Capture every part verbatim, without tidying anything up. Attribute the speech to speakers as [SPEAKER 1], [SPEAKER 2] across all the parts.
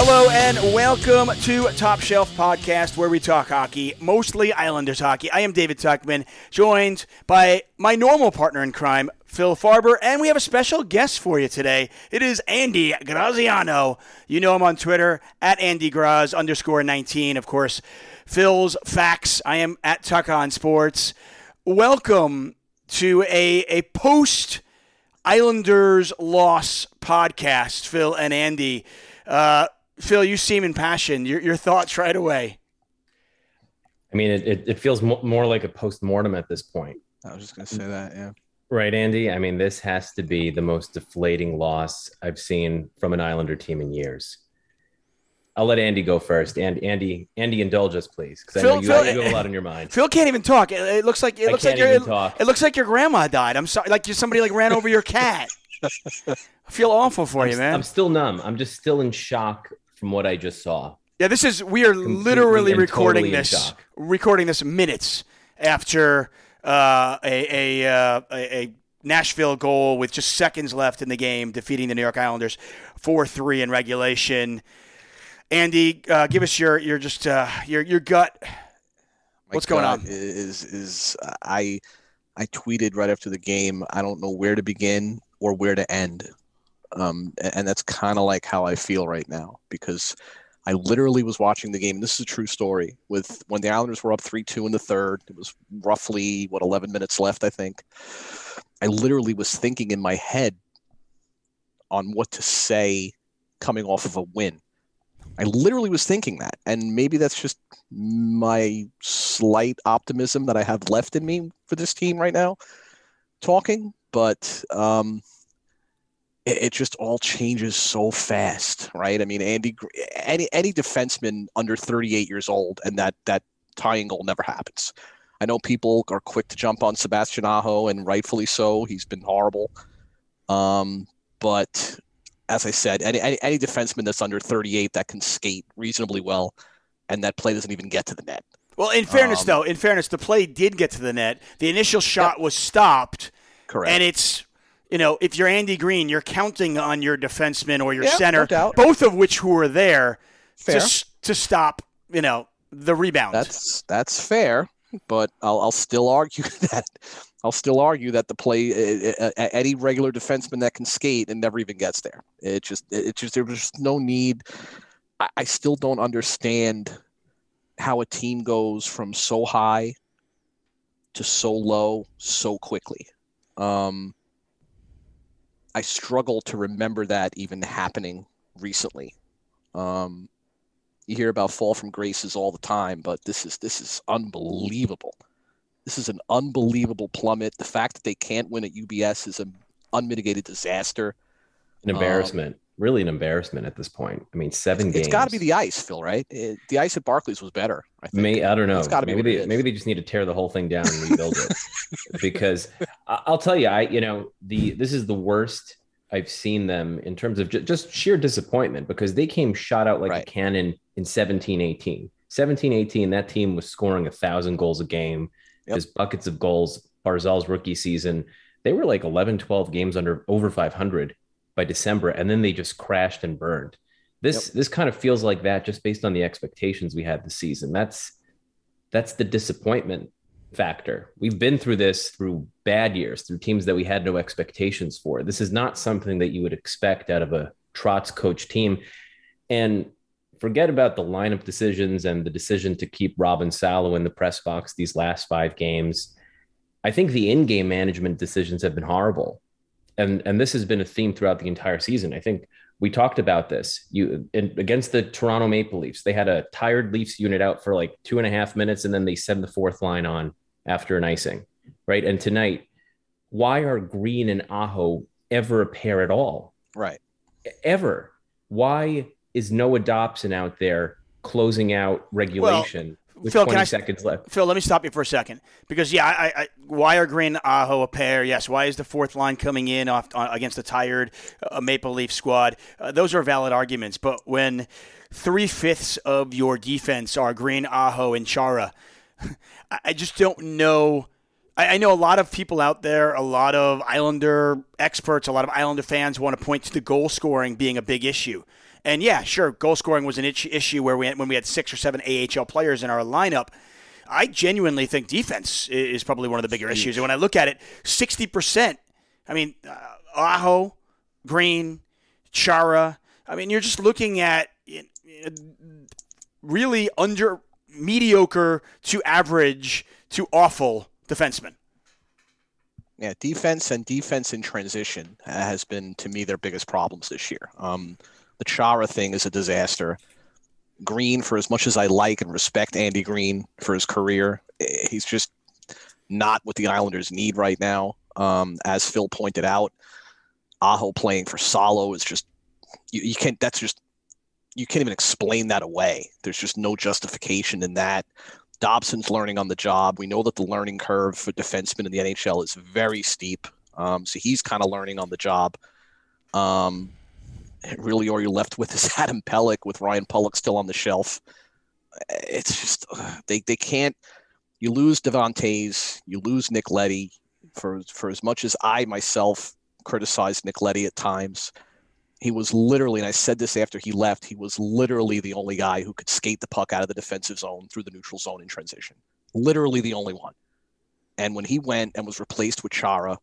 [SPEAKER 1] Hello and welcome to Top Shelf Podcast, where we talk hockey, mostly Islanders hockey. I am David Tuckman, joined by my normal partner in crime, Phil Farber, and we have a special guest for you today. It is Andy Graziano. You know him on Twitter, at AndyGraz underscore 19. Of course, Phil's Facts. I am at Tuck on Sports. Welcome to a, a post-Islanders loss podcast, Phil and Andy. Uh, Phil, you seem impassioned. Your, your thoughts right away.
[SPEAKER 2] I mean, it, it, it feels mo- more like a post-mortem at this point.
[SPEAKER 3] I was just going to say that, yeah.
[SPEAKER 2] Right, Andy? I mean, this has to be the most deflating loss I've seen from an Islander team in years. I'll let Andy go first. And Andy, Andy, indulge us, please, because I know you, Phil, you have a lot on your mind.
[SPEAKER 1] Phil can't even talk. It, it looks like it
[SPEAKER 2] I
[SPEAKER 1] looks
[SPEAKER 2] can't
[SPEAKER 1] like
[SPEAKER 2] even
[SPEAKER 1] your
[SPEAKER 2] talk.
[SPEAKER 1] It looks like your grandma died. I'm sorry, like somebody like ran over your cat. I feel awful for
[SPEAKER 2] I'm,
[SPEAKER 1] you, man.
[SPEAKER 2] I'm still numb. I'm just still in shock from what I just saw.
[SPEAKER 1] Yeah, this is we are
[SPEAKER 2] Completely
[SPEAKER 1] literally
[SPEAKER 2] and
[SPEAKER 1] recording
[SPEAKER 2] totally in
[SPEAKER 1] this
[SPEAKER 2] shock.
[SPEAKER 1] recording this minutes after uh, a a, uh, a a Nashville goal with just seconds left in the game, defeating the New York Islanders four three in regulation. Andy, uh, give us your your just uh, your your gut.
[SPEAKER 3] My
[SPEAKER 1] What's going
[SPEAKER 3] gut
[SPEAKER 1] on?
[SPEAKER 3] Is is uh, I I tweeted right after the game. I don't know where to begin or where to end, um, and, and that's kind of like how I feel right now, because I literally was watching the game. And this is a true story. With when the Islanders were up three two in the third, it was roughly what eleven minutes left, I think. I literally was thinking in my head on what to say coming off of a win. I literally was thinking that, and maybe that's just my slight optimism that I have left in me for this team right now talking, but um, it, it just all changes so fast, right? I mean, Andy, any any defenseman under thirty-eight years old, and that, that tying goal never happens. I know people are quick to jump on Sebastian Aho, and rightfully so. He's been horrible. Um, but as I said, any, any any defenseman that's under thirty-eight that can skate reasonably well, and that play doesn't even get to the net.
[SPEAKER 1] Well, in fairness,
[SPEAKER 3] Um,
[SPEAKER 1] though, in fairness, the play did get to the net. The initial shot
[SPEAKER 3] Yep.
[SPEAKER 1] was stopped.
[SPEAKER 3] Correct.
[SPEAKER 1] And it's, you know, if you're Andy Green, you're counting on your defenseman or your
[SPEAKER 3] Yeah,
[SPEAKER 1] center,
[SPEAKER 3] no doubt.
[SPEAKER 1] both of which who were there to,
[SPEAKER 3] Fair.
[SPEAKER 1] s- to stop, you know, the rebound.
[SPEAKER 3] That's that's fair, but I'll I'll still argue that I'll still argue that the play uh, uh, any regular defenseman that can skate and never even gets there. It just it just there was just no need. I, I still don't understand how a team goes from so high to so low so quickly. Um, I struggle to remember that even happening recently. Um, you hear about fall from graces all the time, but this is this is unbelievable. This is an unbelievable plummet. The fact that they can't win at U B S is an unmitigated disaster.
[SPEAKER 2] An embarrassment. Um, really an embarrassment at this point. I mean, seven
[SPEAKER 3] it's,
[SPEAKER 2] games.
[SPEAKER 3] It's got to be the ice, Phil, right? It, the ice at Barclays was better, I think.
[SPEAKER 2] May, I don't know.
[SPEAKER 3] It's gotta be
[SPEAKER 2] maybe
[SPEAKER 3] what it
[SPEAKER 2] they
[SPEAKER 3] is.
[SPEAKER 2] maybe they just need to tear the whole thing down and rebuild it. Because I- I'll tell you, I you know the this is the worst I've seen them in terms of ju- just sheer disappointment, because they came shot out like
[SPEAKER 3] Right.
[SPEAKER 2] a cannon in seventeen eighteen. seventeen eighteen, that team was scoring a thousand goals a game.
[SPEAKER 3] Yep.
[SPEAKER 2] Just buckets of goals. Barzal's rookie season, they were like eleven, twelve games under over five hundred by December, and then they just crashed and burned. This
[SPEAKER 3] Yep.
[SPEAKER 2] this kind of feels like that just based on the expectations we had this season. That's that's the disappointment factor. We've been through this through bad years, through teams that we had no expectations for. This is not something that you would expect out of a Trotz coach team. And forget about the lineup decisions and the decision to keep Robin Salo in the press box these last five games. I think the in-game management decisions have been horrible. And, and this has been a theme throughout the entire season. I think we talked about this. You in, against the Toronto Maple Leafs, they had a tired Leafs unit out for like two and a half minutes, and then they send the fourth line on after an icing, right? And tonight, why are Green and Aho ever a pair at all?
[SPEAKER 3] Right.
[SPEAKER 2] Ever. Why is Noah Dobson out there closing out regulation well, with
[SPEAKER 1] Phil,
[SPEAKER 2] twenty
[SPEAKER 1] can I,
[SPEAKER 2] seconds left?
[SPEAKER 1] Phil, let me stop you for a second. Because, yeah, I, I, why are Green and Aho a pair? Yes, why is the fourth line coming in off, uh, against a tired uh, Maple Leaf squad? Uh, those are valid arguments. But when three-fifths of your defense are Green, Aho, and Chara, I just don't know. I know a lot of people out there, a lot of Islander experts, a lot of Islander fans want to point to the goal scoring being a big issue. And yeah, sure, goal scoring was an itch- issue where we had, when we had six or seven A H L players in our lineup. I genuinely think defense is probably one of the bigger issues. And when I look at it, sixty percent, I mean, uh, Aho, Green, Chara, I mean, you're just looking at really under mediocre to average to awful defensemen.
[SPEAKER 3] Yeah, defense and defense in transition has been, to me, their biggest problems this year. Um, the Chara thing is a disaster. Green, for as much as I like and respect Andy Green for his career, he's just not what the Islanders need right now. Um, as Phil pointed out, Aho playing for Salo is just you, you can't. That's just you can't even explain that away. There's just no justification in that. Dobson's learning on the job. We know that the learning curve for defensemen in the N H L is very steep. Um, so he's kind of learning on the job. Um, really, all you're left with is Adam Pelech with Ryan Pulock still on the shelf. It's just uh, they they can't. You lose Devontae's, you lose Nick Leddy. For for as much as I myself criticized Nick Leddy at times, he was literally, and I said this after he left, he was literally the only guy who could skate the puck out of the defensive zone through the neutral zone in transition. Literally the only one. And when he went and was replaced with Chara,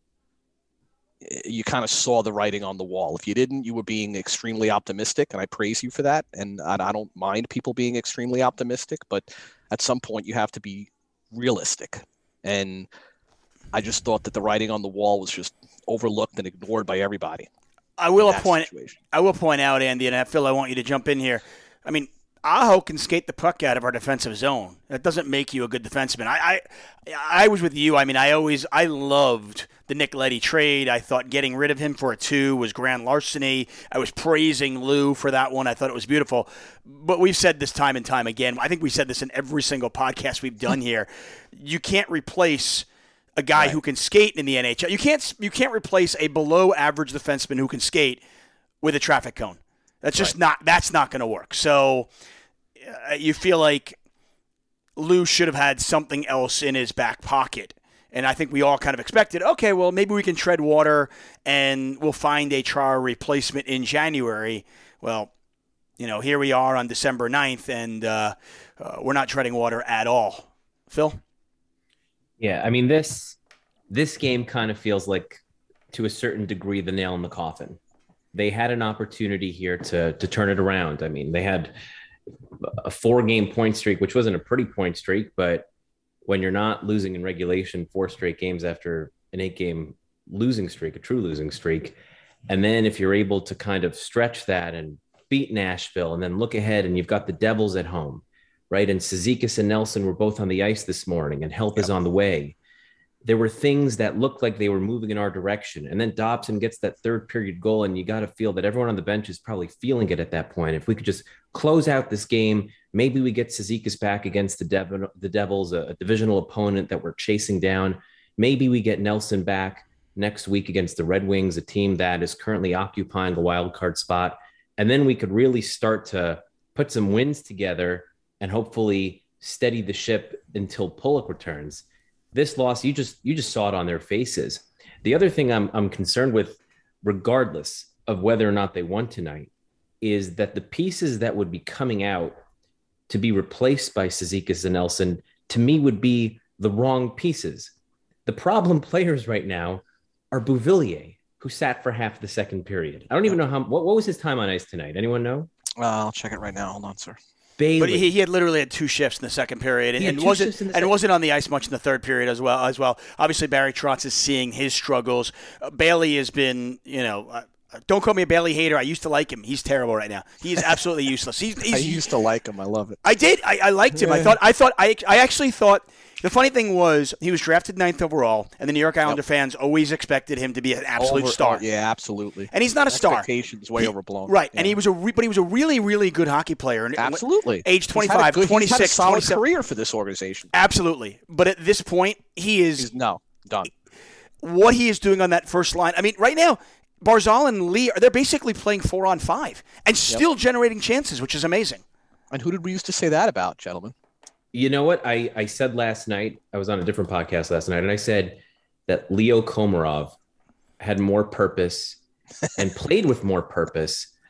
[SPEAKER 3] you kind of saw the writing on the wall. If you didn't, you were being extremely optimistic, and I praise you for that. And I, I don't mind people being extremely optimistic, but at some point you have to be realistic. And I just thought that the writing on the wall was just overlooked and ignored by everybody.
[SPEAKER 1] I will point. Situation. I will point out, Andy, and Phil, I want you to jump in here. I mean, Aho can skate the puck out of our defensive zone. That doesn't make you a good defenseman. I, I, I was with you. I mean, I always, I loved the Nick Leddy trade. I thought getting rid of him for a two was grand larceny. I was praising Lou for that one. I thought it was beautiful. But we've said this time and time again. I think we said this in every single podcast we've done here. You can't replace a guy right. who can skate in the N H L. You can't you can't replace a below average defenseman who can skate with a traffic cone. That's just right. not that's not going to work. So uh, you feel like Lou should have had something else in his back pocket. And I think we all kind of expected, okay, well, maybe we can tread water and we'll find a Chara replacement in January. Well, you know, here we are on December ninth, and uh, uh, we're not treading water at all. Phil?
[SPEAKER 2] Yeah, I mean, this this game kind of feels like, to a certain degree, the nail in the coffin. They had an opportunity here to to turn it around. I mean, they had a four-game point streak, which wasn't a pretty point streak, but when you're not losing in regulation four straight games after an eight-game losing streak, a true losing streak, and then if you're able to kind of stretch that and beat Nashville and then look ahead and you've got the Devils at home, right? And Cizikas and Nelson were both on the ice this morning, and help yep. is on the way. There were things that looked like they were moving in our direction. And then Dobson gets that third period goal, and you got to feel that everyone on the bench is probably feeling it at that point. If we could just close out this game, maybe we get Cizikas back against the, Dev- the Devils, a, a divisional opponent that we're chasing down. Maybe we get Nelson back next week against the Red Wings, a team that is currently occupying a wild card spot. And then we could really start to put some wins together and hopefully steady the ship until Pulock returns. This loss, you just you just saw it on their faces. The other thing I'm I'm concerned with, regardless of whether or not they won tonight, is that the pieces that would be coming out to be replaced by Cizikas and Nelson, to me, would be the wrong pieces. The problem players right now are Beauvillier, who sat for half the second period. I don't even know how what, what was his time on ice tonight. Anyone know?
[SPEAKER 3] Uh, I'll check it right now. Hold on, sir.
[SPEAKER 1] Bailey. But he, he had literally had two shifts in the second period, and, and wasn't and second. wasn't on the ice much in the third period as well. As well, obviously Barry Trotz is seeing his struggles. Uh, Bailey has been, you know, uh, don't call me a Bailey hater. I used to like him. He's terrible right now. He is absolutely useless. He's, he's,
[SPEAKER 3] I used to like him. I love it.
[SPEAKER 1] I did. I, I liked him. I thought. I thought. I I actually thought. The funny thing was, he was drafted ninth overall, and the New York Islander yep. fans always expected him to be an absolute
[SPEAKER 3] Over,
[SPEAKER 1] star.
[SPEAKER 3] Oh, yeah, absolutely.
[SPEAKER 1] And he's not a star.
[SPEAKER 3] Expectations way
[SPEAKER 1] he,
[SPEAKER 3] overblown.
[SPEAKER 1] Right,
[SPEAKER 3] yeah.
[SPEAKER 1] and he was a re, but he was a really, really good hockey player.
[SPEAKER 3] Absolutely.
[SPEAKER 1] Age twenty-five,
[SPEAKER 3] good,
[SPEAKER 1] twenty-six,
[SPEAKER 3] he's had a solid
[SPEAKER 1] twenty-seven.
[SPEAKER 3] career for this organization.
[SPEAKER 1] Absolutely. But at this point, he is
[SPEAKER 3] he's, no done.
[SPEAKER 1] What he is doing on that first line. I mean, right now, Barzal and Lee, they're basically playing four on five and still yep. generating chances, which is amazing.
[SPEAKER 3] And who did we used to say that about, gentlemen?
[SPEAKER 2] You know what? I, I said last night, I was on a different podcast last night, and I said that Leo Komarov had more purpose and played with more purpose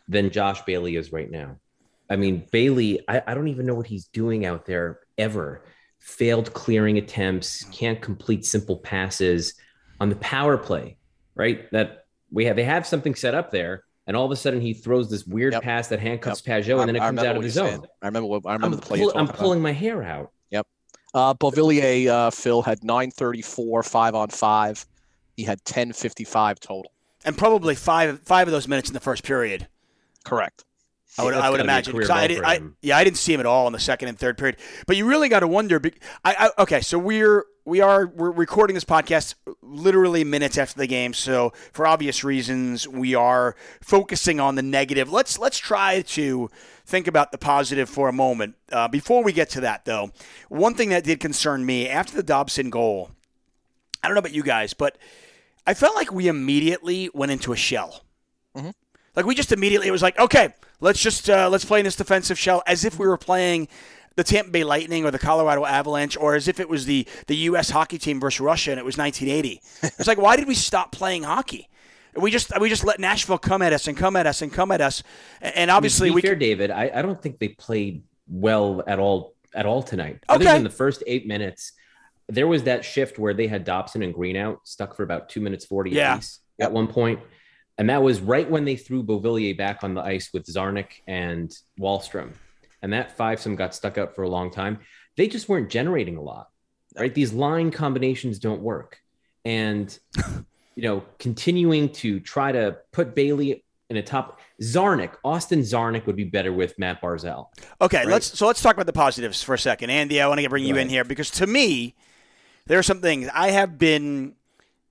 [SPEAKER 2] than Josh Bailey is right now. I mean, Bailey, I, I don't even know what he's doing out there ever. Failed clearing attempts, can't complete simple passes on the power play, right? That we have, they have something set up there, and all of a sudden he throws this weird
[SPEAKER 3] Yep.
[SPEAKER 2] pass that handcuffs
[SPEAKER 3] Yep.
[SPEAKER 2] Pajot, and then it
[SPEAKER 3] I
[SPEAKER 2] comes out of the zone.
[SPEAKER 3] Saying. I remember what I remember
[SPEAKER 2] I'm,
[SPEAKER 3] the play.
[SPEAKER 2] pull,
[SPEAKER 3] you're
[SPEAKER 2] I'm
[SPEAKER 3] talking
[SPEAKER 2] pulling
[SPEAKER 3] about.
[SPEAKER 2] my hair out.
[SPEAKER 3] Yep. Uh, Beauvillier, uh, Phil had nine thirty-four, five on five. He had ten fifty-five total.
[SPEAKER 1] And probably five five of those minutes in the first period.
[SPEAKER 3] Correct.
[SPEAKER 1] I would,
[SPEAKER 2] That's
[SPEAKER 1] I would
[SPEAKER 2] gotta be a
[SPEAKER 1] imagine.
[SPEAKER 2] career
[SPEAKER 1] 'Cause I,
[SPEAKER 2] ball
[SPEAKER 1] did,
[SPEAKER 2] for
[SPEAKER 1] I,
[SPEAKER 2] him.
[SPEAKER 1] yeah, I didn't see him at all in the second and third period. But you really got to wonder. I, I, okay, so we're we are we're recording this podcast literally minutes after the game. So for obvious reasons, we are focusing on the negative. Let's let's try to think about the positive for a moment. Uh, before we get to that, though, one thing that did concern me after the Dobson goal. I don't know about you guys, but I felt like we immediately went into a shell.
[SPEAKER 3] Mm-hmm.
[SPEAKER 1] Like we just immediately, it was like, okay, let's just uh, let's play in this defensive shell as if we were playing the Tampa Bay Lightning or the Colorado Avalanche, or as if it was the the U S hockey team versus Russia and it was nineteen eighty. It's like, why did we stop playing hockey? We just we just let Nashville come at us and come at us and come at us, and obviously
[SPEAKER 2] I mean, to be
[SPEAKER 1] we.
[SPEAKER 2] fair,
[SPEAKER 1] Could,
[SPEAKER 2] David, I, I don't think they played well at all at all tonight.
[SPEAKER 1] Okay.
[SPEAKER 2] Other than the first eight minutes, there was that shift where they had Dobson and Green out, stuck for about two minutes forty
[SPEAKER 1] Yeah.
[SPEAKER 2] apiece at one point. And that was right when they threw Beauvillier back on the ice with Zarnik and Wallstrom. And that five-some got stuck out for a long time. They just weren't generating a lot, right? These line combinations don't work. And, you know, continuing to try to put Bailey in a top – Zarnik, Austin Zarnik would be better with Matt Barzal.
[SPEAKER 1] okay,
[SPEAKER 2] right?
[SPEAKER 1] let's so let's talk about the positives for a second. Andy, I want to bring
[SPEAKER 2] Go
[SPEAKER 1] you in
[SPEAKER 2] ahead.
[SPEAKER 1] here because to me, there are some things I have been –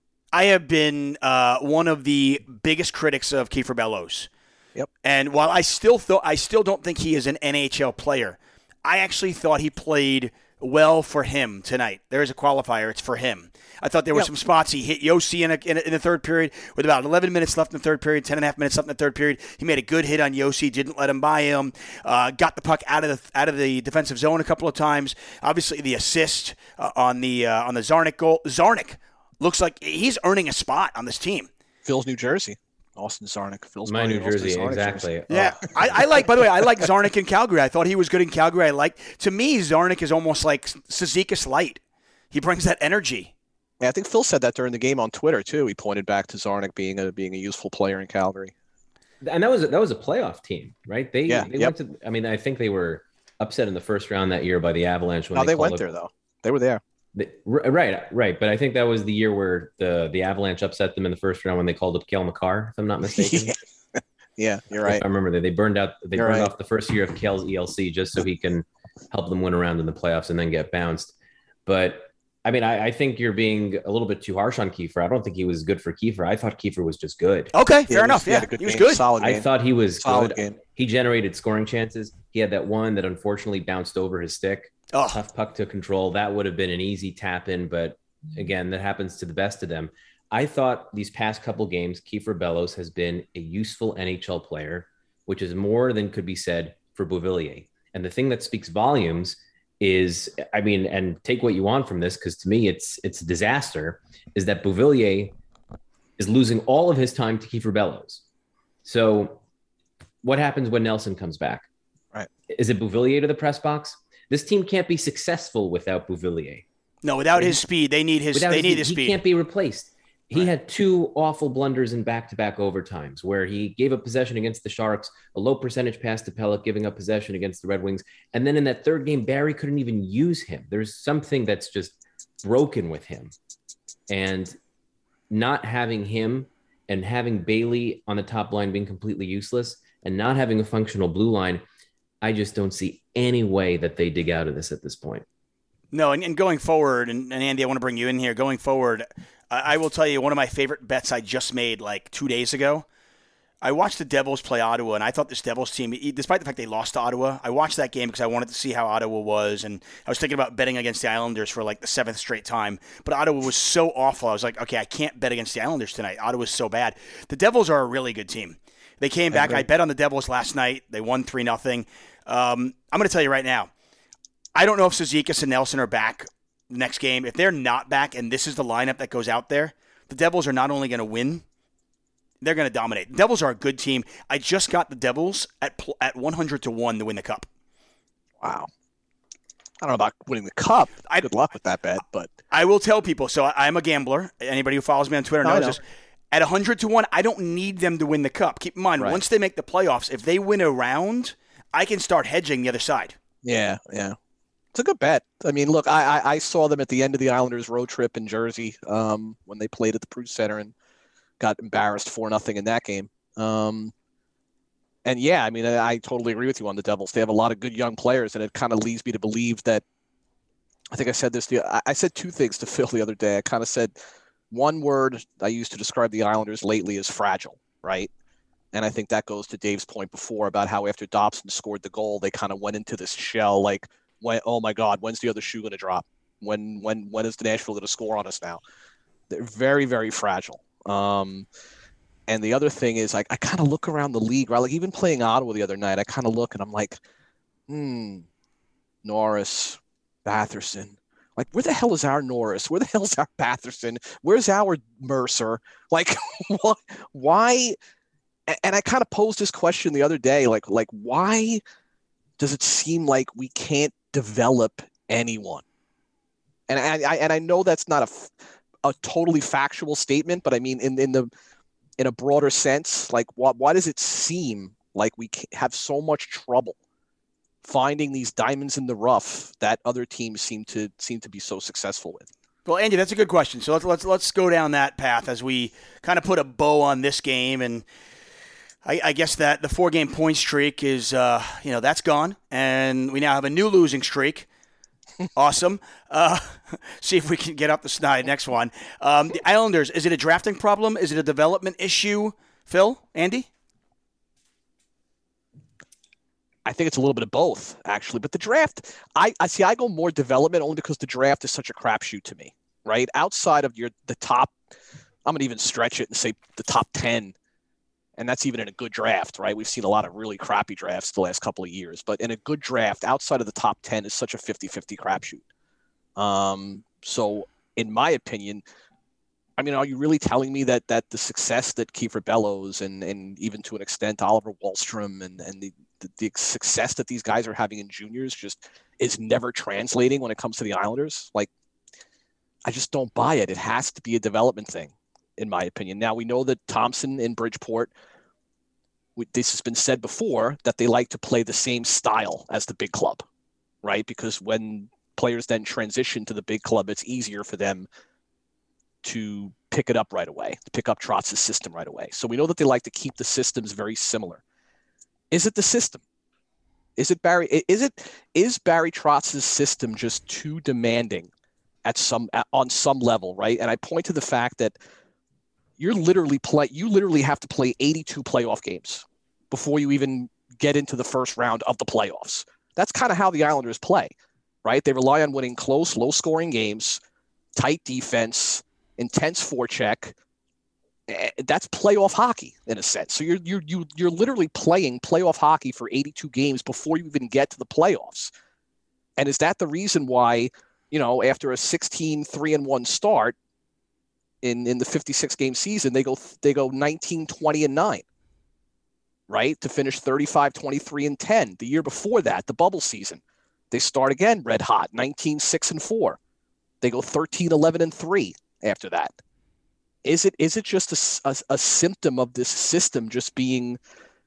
[SPEAKER 1] I have been uh, one of the biggest critics of Kiefer Bellows.
[SPEAKER 3] Yep.
[SPEAKER 1] And while I still thought I still don't think he is an N H L player, I actually thought he played well for him tonight. There is a qualifier; it's for him. I thought there were
[SPEAKER 3] Yep.
[SPEAKER 1] some spots he hit Yossi in, a, in, a, in the third period with about eleven minutes left in the third period, ten and a half minutes left in the third period. He made a good hit on Yossi, didn't let him by him. Uh, got the puck out of the out of the defensive zone a couple of times. Obviously, the assist uh, on the uh, on the Zarnik goal. Zarnik looks like he's earning a spot on this team.
[SPEAKER 3] Phil's New Jersey. Austin Zarnik. Phil's
[SPEAKER 2] My New
[SPEAKER 3] Austin
[SPEAKER 2] Jersey,
[SPEAKER 3] Zarnik
[SPEAKER 2] exactly.
[SPEAKER 3] jersey.
[SPEAKER 1] Yeah, I, I like. By the way, I like Zarnik in Calgary. I thought he was good in Calgary. I like. To me, Zarnik is almost like Cizikas light. He brings that energy.
[SPEAKER 3] Yeah, I think Phil said that during the game on Twitter too. He pointed back to Zarnik being a being a useful player in Calgary.
[SPEAKER 2] And that was that was a playoff team, right? They
[SPEAKER 3] Yeah,
[SPEAKER 2] they
[SPEAKER 3] yep.
[SPEAKER 2] went to. I mean, I think they were upset in the first round that year by the Avalanche when
[SPEAKER 3] No,
[SPEAKER 2] they,
[SPEAKER 3] they
[SPEAKER 2] called
[SPEAKER 3] went
[SPEAKER 2] up-
[SPEAKER 3] there though. They were there.
[SPEAKER 2] They, right, right. But I think that was the year where the the Avalanche upset them in the first round when they called up Cale Makar, if I'm not mistaken.
[SPEAKER 3] Yeah, you're right.
[SPEAKER 2] If I remember that they burned out they
[SPEAKER 3] You're
[SPEAKER 2] burned
[SPEAKER 3] right.
[SPEAKER 2] off the first year of Cale's E L C just so he can help them win around in the playoffs and then get bounced. But I mean, I, I think you're being a little bit too harsh on Kiefer. I don't think he was good for Kiefer. I thought Kiefer was just good.
[SPEAKER 1] Okay,
[SPEAKER 3] Yeah,
[SPEAKER 1] fair
[SPEAKER 3] he was-
[SPEAKER 1] enough.
[SPEAKER 3] he
[SPEAKER 1] Yeah,
[SPEAKER 3] had a good
[SPEAKER 1] he was
[SPEAKER 3] game.
[SPEAKER 1] good.
[SPEAKER 3] Solid game.
[SPEAKER 2] I thought he was
[SPEAKER 3] Solid
[SPEAKER 2] good.
[SPEAKER 3] game.
[SPEAKER 2] He generated scoring chances. He had that one that unfortunately bounced over his stick.
[SPEAKER 1] Oh,
[SPEAKER 2] Tough puck to control. That would have been an easy tap in, but again, that happens to the best of them. I thought these past couple games, Kiefer Bellows has been a useful N H L player, which is more than could be said for Beauvillier. And the thing that speaks volumes is, I mean, and take what you want from this, because to me it's it's a disaster, is that Beauvillier is losing all of his time to Kiefer Bellows. So what happens when Nelson comes back?
[SPEAKER 3] Right.
[SPEAKER 2] Is it Beauvillier to the press box? This team can't be successful without Beauvillier.
[SPEAKER 1] no, without his speed, they need his.
[SPEAKER 2] Without
[SPEAKER 1] they
[SPEAKER 2] his-
[SPEAKER 1] need his
[SPEAKER 2] he
[SPEAKER 1] speed.
[SPEAKER 2] can't be replaced. He
[SPEAKER 1] Right.
[SPEAKER 2] had two awful blunders in back-to-back overtimes where he gave up possession against the Sharks, a low percentage pass to Pelech, giving up possession against the Red Wings. And then in that third game, Barry couldn't even use him. There's something that's just broken with him. And not having him and having Bailey on the top line being completely useless and not having a functional blue line, I just don't see any way that they dig out of this at this point.
[SPEAKER 1] No, and, and going forward, and, and Andy, I want to bring you in here. Going forward, I, I will tell you one of my favorite bets I just made like two days ago. I watched the Devils play Ottawa, and I thought this Devils team, e- despite the fact they lost to Ottawa, I watched that game because I wanted to see how Ottawa was, and I was thinking about betting against the Islanders for like the seventh straight time. But Ottawa was so awful. I was like, okay, I can't bet against the Islanders tonight. Ottawa's so bad. The Devils are a really good team. They came back. I, I bet on the Devils last night. They won three nothing. Um, I'm going to tell you right now, I don't know if Cizikas and Nelson are back next game. If they're not back and this is the lineup that goes out there, the Devils are not only going to win, they're going to dominate. The Devils are a good team. I just got the Devils at pl- at one hundred to one to win the Cup.
[SPEAKER 3] Wow. I don't know about winning the Cup.
[SPEAKER 1] I,
[SPEAKER 3] Good luck with that bet, but
[SPEAKER 1] I will tell people. So I, I'm a gambler. Anybody who follows me on Twitter knows
[SPEAKER 3] know.
[SPEAKER 1] this. At one hundred to one, I don't need them to win the Cup. Keep in mind,
[SPEAKER 3] Right.
[SPEAKER 1] once they make the playoffs, if they win a round, I can start hedging the other side.
[SPEAKER 3] yeah, yeah. It's a good bet. I mean, look, I, I, I saw them at the end of the Islanders road trip in Jersey um, when they played at the Prudential Center and got embarrassed for nothing in that game. Um, and yeah, I mean, I, I totally agree with you on the Devils. They have a lot of good young players, and it kind of leads me to believe that. I think I said this. The, I, I said two things to Phil the other day. I kind of said one word I used to describe the Islanders lately is fragile, right? And I think that goes to Dave's point before about how after Dobson scored the goal, they kind of went into this shell like, when, oh my God, when's the other shoe going to drop? When when when is the Nashville going to score on us now? They're very, very fragile. Um, and the other thing is, like, I kind of look around the league, right? Like even playing Ottawa the other night, I kind of look and I'm like, hmm, Norris, Batherson. Like, where the hell is our Norris? Where the hell is our Batherson? Where's our Mercer? Like, what? Why? And I kind of posed this question the other day, like, like why does it seem like we can't develop anyone? And I, I and I know that's not a, a totally factual statement, but I mean, in, in the in a broader sense, like, why, why does it seem like we have so much trouble finding these diamonds in the rough that other teams seem to seem to be so successful with?
[SPEAKER 1] Well, Andy, that's a good question. So let's let's let's go down that path as we kind of put a bow on this game, and I, I guess that the four-game point streak is, uh, you know, that's gone, and we now have a new losing streak. Awesome. Uh, see if we can get up the snide next one. Um, the Islanders, is it a drafting problem? Is it a development issue? Phil, Andy?
[SPEAKER 3] I think it's a little bit of both, actually. But the draft, I, I see. I go more development only because the draft is such a crapshoot to me, right? Outside of your the top, I'm gonna even stretch it and say the top ten, and that's even in a good draft, right? We've seen a lot of really crappy drafts the last couple of years, but in a good draft, outside of the top ten is such a fifty-fifty crapshoot. Um, so, in my opinion, I mean, are you really telling me that that the success that Kiefer Bellows and and even to an extent Oliver Wahlstrom and and the The, the success that these guys are having in juniors just is never translating when it comes to the Islanders? Like, I just don't buy it. It has to be a development thing, in my opinion. Now, we know that Thompson in Bridgeport, we, this has been said before, that they like to play the same style as the big club, right? Because when players then transition to the big club, it's easier for them to pick it up right away, to pick up Trotz's system right away. So we know that they like to keep the systems very similar. Is it the system? Is it Barry? Is it is Barry Trotz's system just too demanding at some on some level, right? And I point to the fact that you're literally play you literally have to play eighty-two playoff games before you even get into the first round of the playoffs. That's kind of how the Islanders play, right? They rely on winning close, low-scoring games, tight defense, intense forecheck. That's playoff hockey in a sense. So you're you're you you're literally playing playoff hockey for eighty-two games before you even get to the playoffs. And is that the reason why, you know, after a sixteen three and one start in in the fifty-six game season, they go they go nineteen twenty and nine, right? To finish thirty-five twenty-three and ten. The year before that, the bubble season, they start again red hot, nineteen six and four. They go thirteen eleven and three after that. Is it is it just a, a, a symptom of this system just being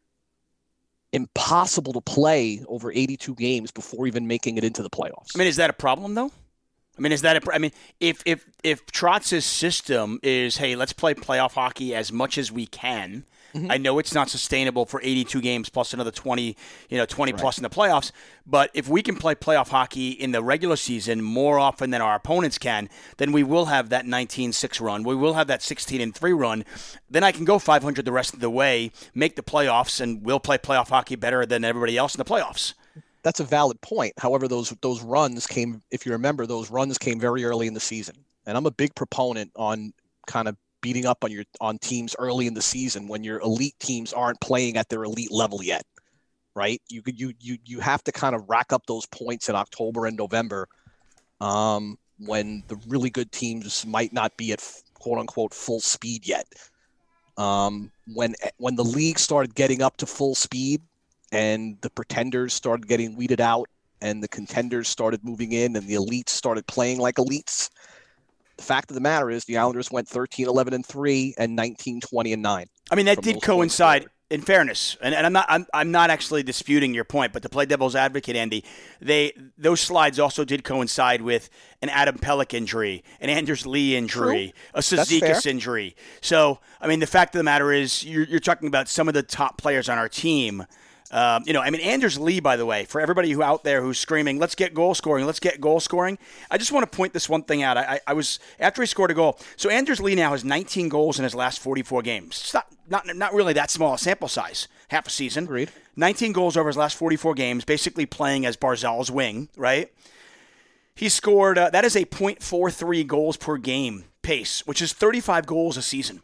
[SPEAKER 3] impossible to play over eighty-two games before even making it into the playoffs?
[SPEAKER 1] I mean, is that a problem, though? I mean, is that a – I mean, if, if, if Trotz's system is, hey, let's play playoff hockey as much as we can – Mm-hmm. I know it's not sustainable for eighty-two games plus another twenty, you know, twenty right. plus in the playoffs. But if we can play playoff hockey in the regular season more often than our opponents can, then we will have that nineteen six run. We will have that sixteen and three run. Then I can go five hundred the rest of the way, make the playoffs, and we'll play playoff hockey better than everybody else in the playoffs.
[SPEAKER 3] That's a valid point. However, those those runs came, if you remember, those runs came very early in the season. And I'm a big proponent on kind of beating up on your on teams early in the season when your elite teams aren't playing at their elite level yet, right? You could you you you have to kind of rack up those points in October and November, um, when the really good teams might not be at quote unquote full speed yet. Um, when when the league started getting up to full speed and the pretenders started getting weeded out and the contenders started moving in and the elites started playing like elites, the fact of the matter is the Islanders went thirteen, eleven, and three and nineteen, twenty, and nine.
[SPEAKER 1] I mean, that did coincide, in fairness, and, and I'm not I'm, I'm not actually disputing your point, but to play devil's advocate, Andy, they those slides also did coincide with an Adam Pelech injury, an Anders Lee injury, True. a Cizikas injury. So, I mean, the fact of the matter is you're, you're talking about some of the top players on our team. Um, you know, I mean, Anders Lee, by the way, for everybody who out there who's screaming, let's get goal scoring, let's get goal scoring. I just want to point this one thing out. I, I was, after he scored a goal, so Anders Lee now has nineteen goals in his last forty-four games. It's not, not, not really that small a sample size, half a season.
[SPEAKER 3] Agreed.
[SPEAKER 1] nineteen goals over his last forty-four games, basically playing as Barzal's wing, right? He scored, uh, that is a point four three goals per game pace, which is thirty-five goals a season.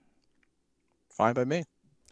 [SPEAKER 3] Fine by me.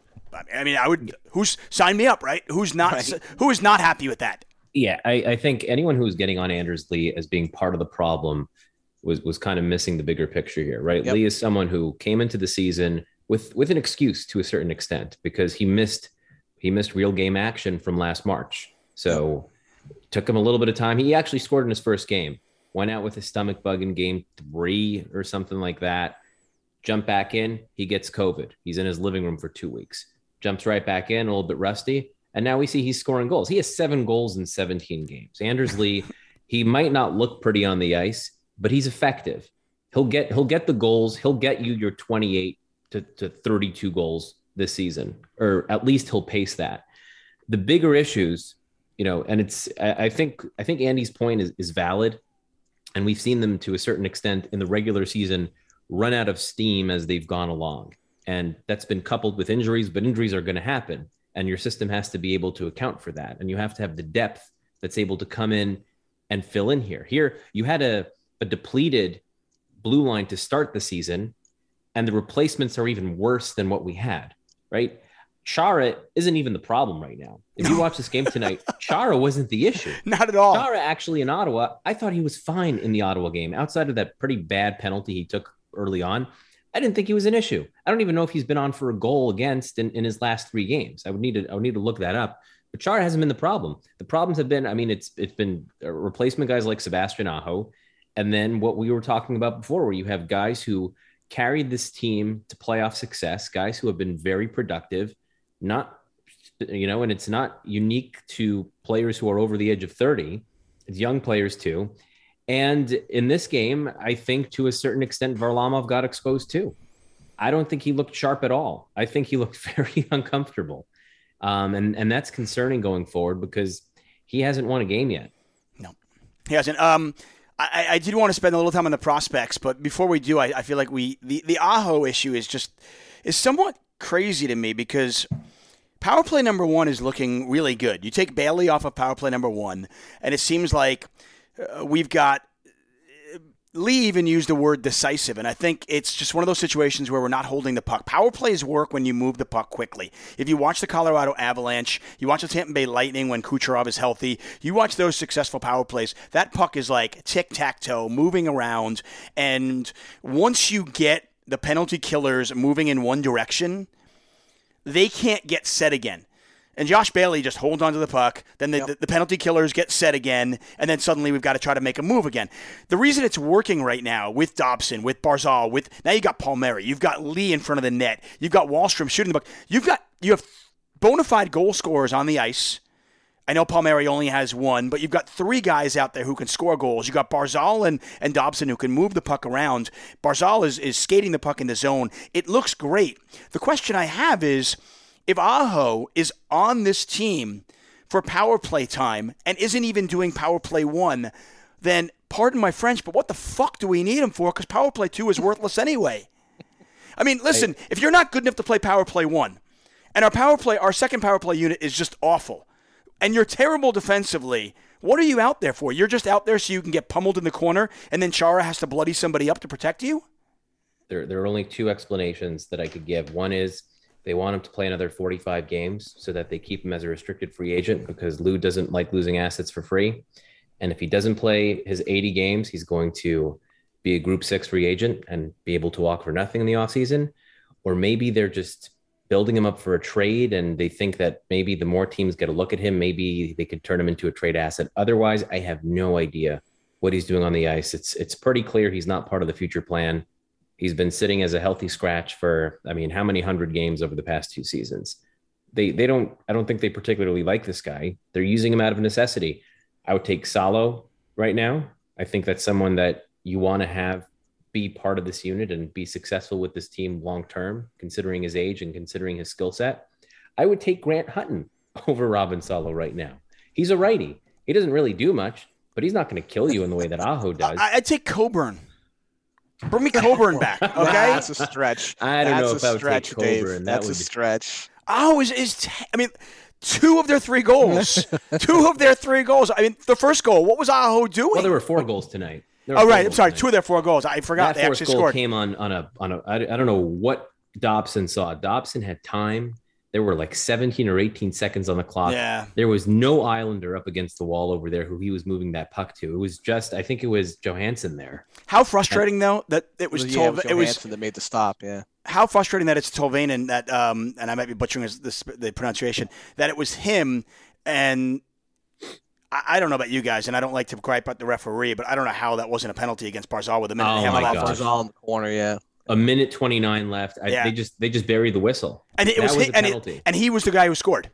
[SPEAKER 1] I mean, I would. Who's sign me up, right? Who's not? Right. Who is not happy with that?
[SPEAKER 2] Yeah, I, I think anyone who's getting on Anders Lee as being part of the problem was was kind of missing the bigger picture here, right? Yep. Lee is someone who came into the season with with an excuse to a certain extent because he missed he missed real game action from last March. So yep. it took him a little bit of time. He actually scored in his first game. Went out with a stomach bug in game three or something like that. Jumped back in. He gets COVID. He's in his living room for two weeks. Jumps right back in, a little bit rusty, and now we see he's scoring goals. He has seven goals in seventeen games. Anders Lee, he might not look pretty on the ice, but he's effective. He'll get he'll get the goals. He'll get you your twenty-eight to, to thirty-two goals this season, or at least he'll pace that. The bigger issues, you know, and it's I, I think I think Andy's point is, is valid, and we've seen them to a certain extent in the regular season run out of steam as they've gone along. And that's been coupled with injuries, but injuries are going to happen. And your system has to be able to account for that. And you have to have the depth that's able to come in and fill in here. Here, you had a, a depleted blue line to start the season, and the replacements are even worse than what we had, right? Chara isn't even the problem right now. If you watch this game tonight, Chara wasn't the issue.
[SPEAKER 1] Not at all.
[SPEAKER 2] Chara actually in Ottawa, I thought he was fine in the Ottawa game. Outside of that pretty bad penalty he took early on, I didn't think he was an issue. I don't even know if he's been on for a goal against in, in his last three games. I would need to I would need to look that up. But Chara hasn't been the problem. The problems have been, I mean, it's it's been replacement guys like Sebastian Aho, and then what we were talking about before, where you have guys who carried this team to playoff success, guys who have been very productive, not, you know, and it's not unique to players who are over the age of thirty. It's young players too. And in this game, I think to a certain extent, Varlamov got exposed too. I don't think he looked sharp at all. I think he looked very uncomfortable. Um, and, and that's concerning going forward because he hasn't won a game yet.
[SPEAKER 1] No, he hasn't. Um, I, I did want to spend a little time on the prospects, but before we do, I, I feel like we the, the Aho issue is just is somewhat crazy to me because power play number one is looking really good. You take Bailey off of power play number one, and it seems like Uh, we've got Lee even used the word decisive, and I think it's just one of those situations where we're not holding the puck. Power plays work when you move the puck quickly. If you watch the Colorado Avalanche, you watch the Tampa Bay Lightning when Kucherov is healthy, you watch those successful power plays, that puck is like tic-tac-toe, moving around, and once you get the penalty killers moving in one direction, they can't get set again. And Josh Bailey just holds onto the puck. Then the, yep. the, the penalty killers get set again. And then suddenly we've got to try to make a move again. The reason it's working right now with Dobson, with Barzal, with now you got Palmieri. You've got Lee in front of the net. You've got Wahlstrom shooting the puck. You've got you have bona fide goal scorers on the ice. I know Palmieri only has one, but you've got three guys out there who can score goals. You've got Barzal and, and Dobson who can move the puck around. Barzal is, is skating the puck in the zone. It looks great. The question I have is, if Aho is on this team for power play time and isn't even doing power play one, then pardon my French, but what the fuck do we need him for? Because power play two is worthless anyway. I mean, listen, I, if you're not good enough to play power play one, and our power play, our second power play unit is just awful, and you're terrible defensively, what are you out there for? You're just out there so you can get pummeled in the corner, and then Chara has to bloody somebody up to protect you?
[SPEAKER 2] There, there are only two explanations that I could give. One is, they want him to play another forty-five games so that they keep him as a restricted free agent because Lou doesn't like losing assets for free. And if he doesn't play his eighty games, he's going to be a group six free agent and be able to walk for nothing in the offseason. or maybe they're just building him up for a trade and they think that maybe the more teams get a look at him, maybe they could turn him into a trade asset. Otherwise, I have no idea what he's doing on the ice. It's it's pretty clear he's not part of the future plan. He's been sitting as a healthy scratch for, I mean, how many hundred games over the past two seasons? They they don't, I don't think they particularly like this guy. They're using him out of necessity. I would take Salo right now. I think that's someone that you want to have be part of this unit and be successful with this team long-term, considering his age and considering his skill set. I would take Grant Hutton over Robin Salo right now. He's a righty. He doesn't really do much, but he's not going to kill you in the way that Aho does.
[SPEAKER 1] I, I'd take Coburn. Bring me Coburn back, okay?
[SPEAKER 3] That's a stretch.
[SPEAKER 2] I don't
[SPEAKER 3] That's
[SPEAKER 2] know if I would
[SPEAKER 3] stretch,
[SPEAKER 2] take Coburn.
[SPEAKER 3] Dave.
[SPEAKER 2] That
[SPEAKER 3] That's
[SPEAKER 2] would
[SPEAKER 3] a
[SPEAKER 2] be...
[SPEAKER 3] stretch.
[SPEAKER 1] Oh, is is t- I mean, two of their three goals. two of their three goals. I mean, the first goal. What was Aho doing?
[SPEAKER 2] Well, there were four goals tonight.
[SPEAKER 1] Oh, right. I'm sorry. Tonight. Two of their four goals. I forgot
[SPEAKER 2] that
[SPEAKER 1] they
[SPEAKER 2] fourth
[SPEAKER 1] actually
[SPEAKER 2] goal
[SPEAKER 1] scored.
[SPEAKER 2] Came on on a on a. I, I don't know what Dobson saw. Dobson had time. There were like seventeen or eighteen seconds on the clock.
[SPEAKER 1] Yeah.
[SPEAKER 2] There was no Islander up against the wall over there who he was moving that puck to. It was just, I think it was Johansson there.
[SPEAKER 1] How frustrating, though, that it was,
[SPEAKER 3] yeah,
[SPEAKER 1] Tol-
[SPEAKER 3] it was
[SPEAKER 1] it was
[SPEAKER 3] Johansson that made the stop, yeah.
[SPEAKER 1] How frustrating that it's Tolvanen that, um, and I might be butchering his, this, the pronunciation, that it was him, and I, I don't know about you guys, and I don't like to gripe at the referee, but I don't know how that wasn't a penalty against Barzal with a minute
[SPEAKER 2] Oh,
[SPEAKER 1] and a half
[SPEAKER 2] my
[SPEAKER 1] left.
[SPEAKER 2] gosh.
[SPEAKER 3] Barzal in the corner, yeah.
[SPEAKER 2] A minute twenty-nine left. I,
[SPEAKER 1] Yeah.
[SPEAKER 2] They just they just buried the whistle.
[SPEAKER 1] And it
[SPEAKER 2] that
[SPEAKER 1] was,
[SPEAKER 2] was
[SPEAKER 1] hi-
[SPEAKER 2] a
[SPEAKER 1] and,
[SPEAKER 2] penalty.
[SPEAKER 1] it, and he was the guy who scored.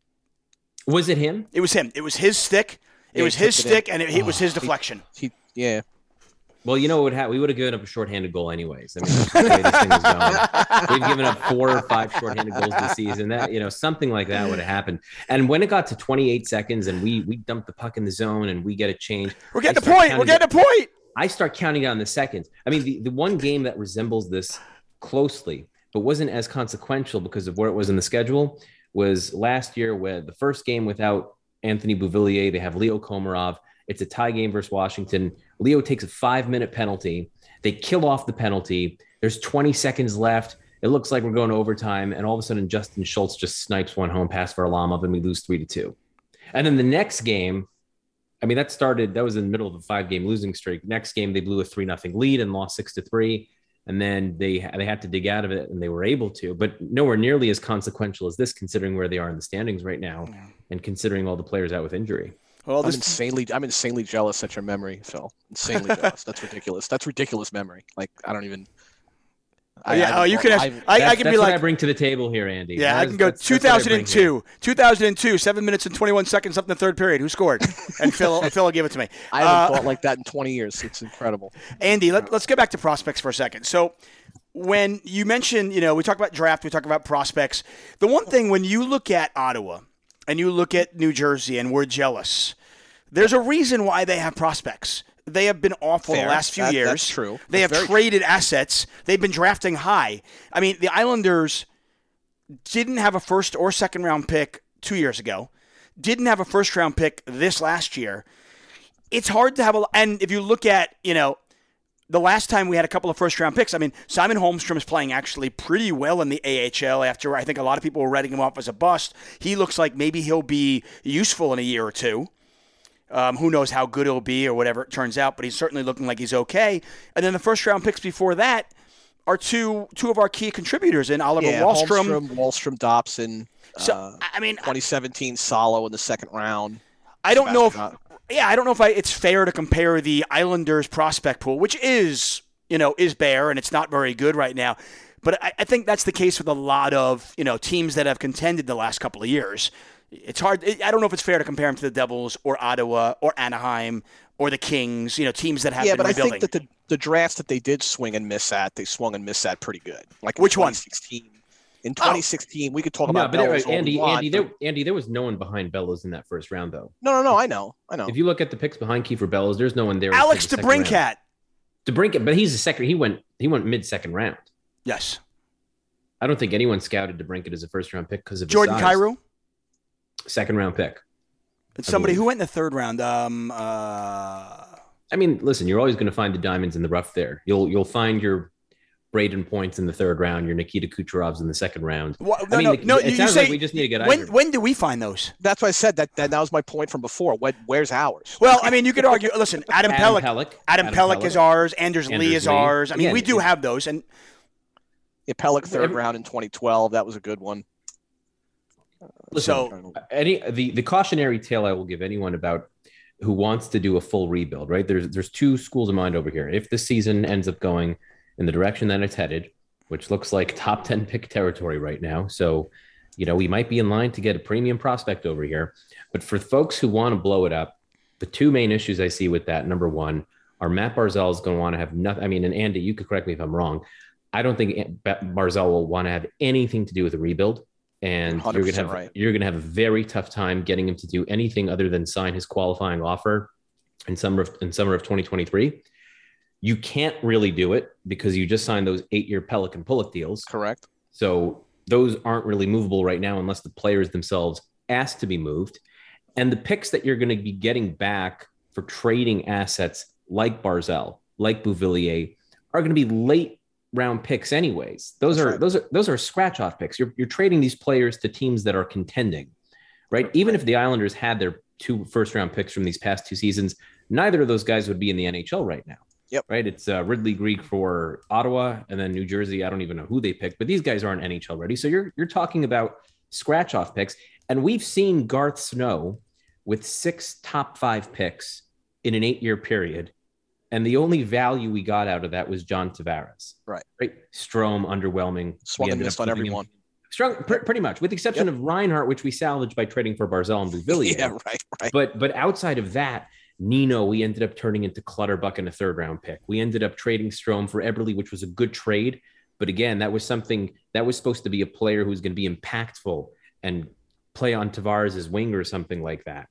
[SPEAKER 2] Was it him?
[SPEAKER 1] It was him. It was his stick. It
[SPEAKER 3] Yeah,
[SPEAKER 1] was
[SPEAKER 3] he
[SPEAKER 1] his
[SPEAKER 3] took it
[SPEAKER 1] stick,
[SPEAKER 3] in.
[SPEAKER 1] and it, it was his deflection.
[SPEAKER 3] He, yeah.
[SPEAKER 2] Well, you know what would happen? We would have given up a shorthanded goal anyways. I mean, that's the way this thing was going. We've given up four or five shorthanded goals this season. That, you know, something like that would have happened. And when it got to twenty-eight seconds and we we dumped the puck in the zone and we get a change.
[SPEAKER 1] We're getting
[SPEAKER 2] I
[SPEAKER 1] the
[SPEAKER 2] start
[SPEAKER 1] point. We're
[SPEAKER 2] counting
[SPEAKER 1] getting the point.
[SPEAKER 2] I start counting down the seconds. I mean, the, the one game that resembles this closely, but wasn't as consequential because of where it was in the schedule, was last year where the first game without Anthony Beauvillier, they have Leo Komarov. It's a tie game versus Washington. Leo takes a five-minute penalty. They kill off the penalty. There's twenty seconds left. It looks like we're going to overtime, and all of a sudden Justin Schultz just snipes one home pass for Varlamov, and we lose three to two. And then the next game, I mean, that started, that was in the middle of a five-game losing streak. Next game, they blew a three nothing lead and lost six to three. And then they they had to dig out of it, and they were able to, but nowhere nearly as consequential as this, considering where they are in the standings right now, yeah. and considering all the players out with injury.
[SPEAKER 1] Well,
[SPEAKER 3] this... I'm insanely, I'm insanely jealous at your memory, Phil. Insanely jealous. That's ridiculous. That's ridiculous memory. Like I don't even.
[SPEAKER 1] I, yeah, I, oh, you can. Have, I, I can
[SPEAKER 2] that's
[SPEAKER 1] be like.
[SPEAKER 2] What I bring to the table here, Andy.
[SPEAKER 1] Yeah,
[SPEAKER 2] that
[SPEAKER 1] I
[SPEAKER 2] is,
[SPEAKER 1] can go
[SPEAKER 2] that's,
[SPEAKER 1] two thousand two,
[SPEAKER 2] that's
[SPEAKER 1] two thousand two, seven minutes and twenty-one seconds up in the third period. Who scored? And Phil, Phil will give it to me.
[SPEAKER 3] I haven't
[SPEAKER 1] uh,
[SPEAKER 3] thought like that in twenty years. It's incredible.
[SPEAKER 1] Andy, let, let's get back to prospects for a second. So, when you mentioned, you know, we talk about draft, we talk about prospects. The one thing when you look at Ottawa and you look at New Jersey, and we're jealous. There's a reason why they have prospects. They have been awful
[SPEAKER 3] Fair.
[SPEAKER 1] the last few
[SPEAKER 3] that,
[SPEAKER 1] years.
[SPEAKER 3] That's true.
[SPEAKER 1] They
[SPEAKER 3] that's
[SPEAKER 1] have traded true. assets. They've been drafting high. I mean, the Islanders didn't have a first or second round pick two years ago. Didn't have a first round pick this last year. It's hard to have a. And if you look at, you know, the last time we had a couple of first round picks, I mean, Simon Holmstrom is playing actually pretty well in the A H L after I think a lot of people were writing him off as a bust. He looks like maybe he'll be useful in a year or two. Um, who knows how good he'll be or whatever it turns out, but he's certainly looking like he's okay. And then the first round picks before that are two two of our key contributors in Oliver
[SPEAKER 3] yeah,
[SPEAKER 1] Wahlstrom.
[SPEAKER 3] Holmstrom, Wahlstrom, Dobson.
[SPEAKER 1] So
[SPEAKER 3] uh,
[SPEAKER 1] I mean,
[SPEAKER 3] twenty seventeen Salo in the second round.
[SPEAKER 1] I don't know if
[SPEAKER 3] Not.
[SPEAKER 1] yeah, I don't know if I, it's fair to compare the Islanders prospect pool, which is you know is bare and it's not very good right now. But I, I think that's the case with a lot of you know teams that have contended the last couple of years. It's hard. I don't know if it's fair to compare them to the Devils or Ottawa or Anaheim or the Kings, you know, teams that have
[SPEAKER 3] yeah,
[SPEAKER 1] been
[SPEAKER 3] but
[SPEAKER 1] rebuilding.
[SPEAKER 3] I think that the, the drafts that they did swing and miss at, they swung and missed at pretty good. Like in
[SPEAKER 1] Which one?
[SPEAKER 3] twenty sixteen. In twenty sixteen, oh. we could talk
[SPEAKER 2] no,
[SPEAKER 3] about
[SPEAKER 2] but
[SPEAKER 3] Bellows
[SPEAKER 2] there, Andy,
[SPEAKER 3] want,
[SPEAKER 2] Andy,
[SPEAKER 3] but...
[SPEAKER 2] there, Andy, there was no one behind Bellows in that first round, though.
[SPEAKER 3] No, no, no, I know. I know.
[SPEAKER 2] If you look at the picks behind Kiefer Bellows, there's no one there.
[SPEAKER 1] Alex DeBrincat.
[SPEAKER 2] DeBrincat, but he's a second. He went he went mid-second round.
[SPEAKER 1] Yes.
[SPEAKER 2] I don't think anyone scouted DeBrincat as a first-round pick because of his
[SPEAKER 1] Jordan
[SPEAKER 2] size.
[SPEAKER 1] Kyrou?
[SPEAKER 2] Second round pick.
[SPEAKER 1] It's somebody who went in the third round. Um, uh...
[SPEAKER 2] I mean, listen, you're always going to find the diamonds in the rough there. You'll you'll find your Braden Points in the third round, your Nikita Kucherovs in the second round.
[SPEAKER 1] Well, no,
[SPEAKER 2] I mean,
[SPEAKER 1] no,
[SPEAKER 2] the,
[SPEAKER 1] no,
[SPEAKER 2] it
[SPEAKER 1] you
[SPEAKER 2] sounds
[SPEAKER 1] say,
[SPEAKER 2] like we just need to get
[SPEAKER 1] when,
[SPEAKER 2] Iser.
[SPEAKER 1] when do we find those?
[SPEAKER 3] That's why I said that, that. That was my point from before. When, where's ours?
[SPEAKER 1] Well, I mean, you could argue. Listen, Adam,
[SPEAKER 2] Adam
[SPEAKER 1] Pelech,
[SPEAKER 2] Pelech.
[SPEAKER 1] Adam,
[SPEAKER 2] Adam
[SPEAKER 1] Pelech
[SPEAKER 2] Pelech
[SPEAKER 1] is ours. Anders,
[SPEAKER 2] Anders
[SPEAKER 1] Lee is
[SPEAKER 2] Lee.
[SPEAKER 1] ours. I mean,
[SPEAKER 2] Yeah,
[SPEAKER 1] we do
[SPEAKER 2] it,
[SPEAKER 1] have those, and
[SPEAKER 3] Yeah, Pellick third round in twenty twelve. That was a good one.
[SPEAKER 2] Listen,
[SPEAKER 1] So
[SPEAKER 2] any the the cautionary tale I will give anyone about who wants to do a full rebuild, right? There's there's two schools of mind over here. If the season ends up going in the direction that it's headed, which looks like top ten pick territory right now, so you know we might be in line to get a premium prospect over here. But for folks who want to blow it up, the two main issues I see with that, number one, are Matt Barzal is going to want to have nothing. I mean, and Andy, you could correct me if I'm wrong. I don't think Barzal will want to have anything to do with a rebuild. And you're gonna have right. you're gonna have a very tough time getting him to do anything other than sign his qualifying offer in summer of in summer of twenty twenty-three. You can't really do it because you just signed those eight-year Pelican Pullock deals.
[SPEAKER 3] Correct.
[SPEAKER 2] So those aren't really movable right now unless the players themselves ask to be moved. And the picks that you're going to be getting back for trading assets like Barzal, like Beauvillier, are going to be late round picks anyways. Those That's are right. those are those are scratch off picks. You're you're trading these players to teams that are contending, right? Even if the Islanders had their two first round picks from these past two seasons, neither of those guys would be in the N H L right now.
[SPEAKER 3] Yep.
[SPEAKER 2] Right. It's uh, Ridley Greek for Ottawa, and then New Jersey. I don't even know who they picked, but these guys aren't N H L ready. So you're you're talking about scratch off picks, and we've seen Garth Snow with six top five picks in an eight year period. And the only value we got out of that was John Tavares.
[SPEAKER 3] Right.
[SPEAKER 2] Right. Strome, underwhelming.
[SPEAKER 3] Swung and missed on everyone.
[SPEAKER 2] Strong, pr- pretty much, with the exception yep. of Reinhart, which we salvaged by trading for Barzal and Beauvillier.
[SPEAKER 3] yeah, right, right.
[SPEAKER 2] But but outside of that, Nino, we ended up turning into Clutterbuck in a third round pick. We ended up trading Strome for Eberle, which was a good trade. But again, that was something that was supposed to be a player who's going to be impactful and play on Tavares' wing or something like that.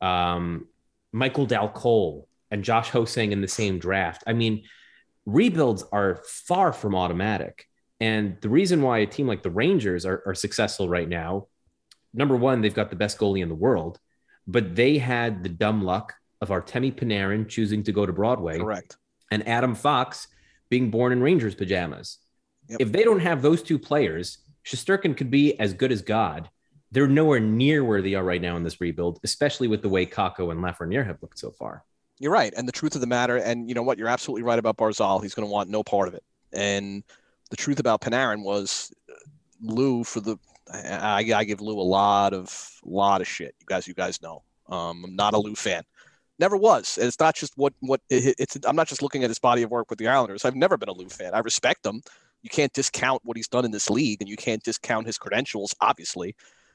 [SPEAKER 2] Um, Michael Dalcole and Josh Hosang in the same draft. I mean, rebuilds are far from automatic. And the reason why a team like the Rangers are, are successful right now, number one, they've got the best goalie in the world, but they had the dumb luck of Artemi Panarin choosing to go to Broadway.
[SPEAKER 3] Correct.
[SPEAKER 2] And Adam Fox being born in Rangers pajamas.
[SPEAKER 3] Yep.
[SPEAKER 2] If they don't have those two players, Shesterkin could be as good as God. They're nowhere near where they are right now in this rebuild, especially with the way Kakko and Lafreniere have looked so far.
[SPEAKER 3] You're right. And the truth of the matter, and you know what, you're absolutely right about Barzal. He's going to want no part of it. And the truth about Panarin was Lou for the, I, I give Lou a lot of, lot of shit. You guys, you guys know, um, I'm not a Lou fan. Never was. And it's not just what, what it, it's, I'm not just looking at his body of work with the Islanders. I've never been a Lou fan. I respect him. You can't discount what he's done in this league, and you can't discount his credentials, obviously.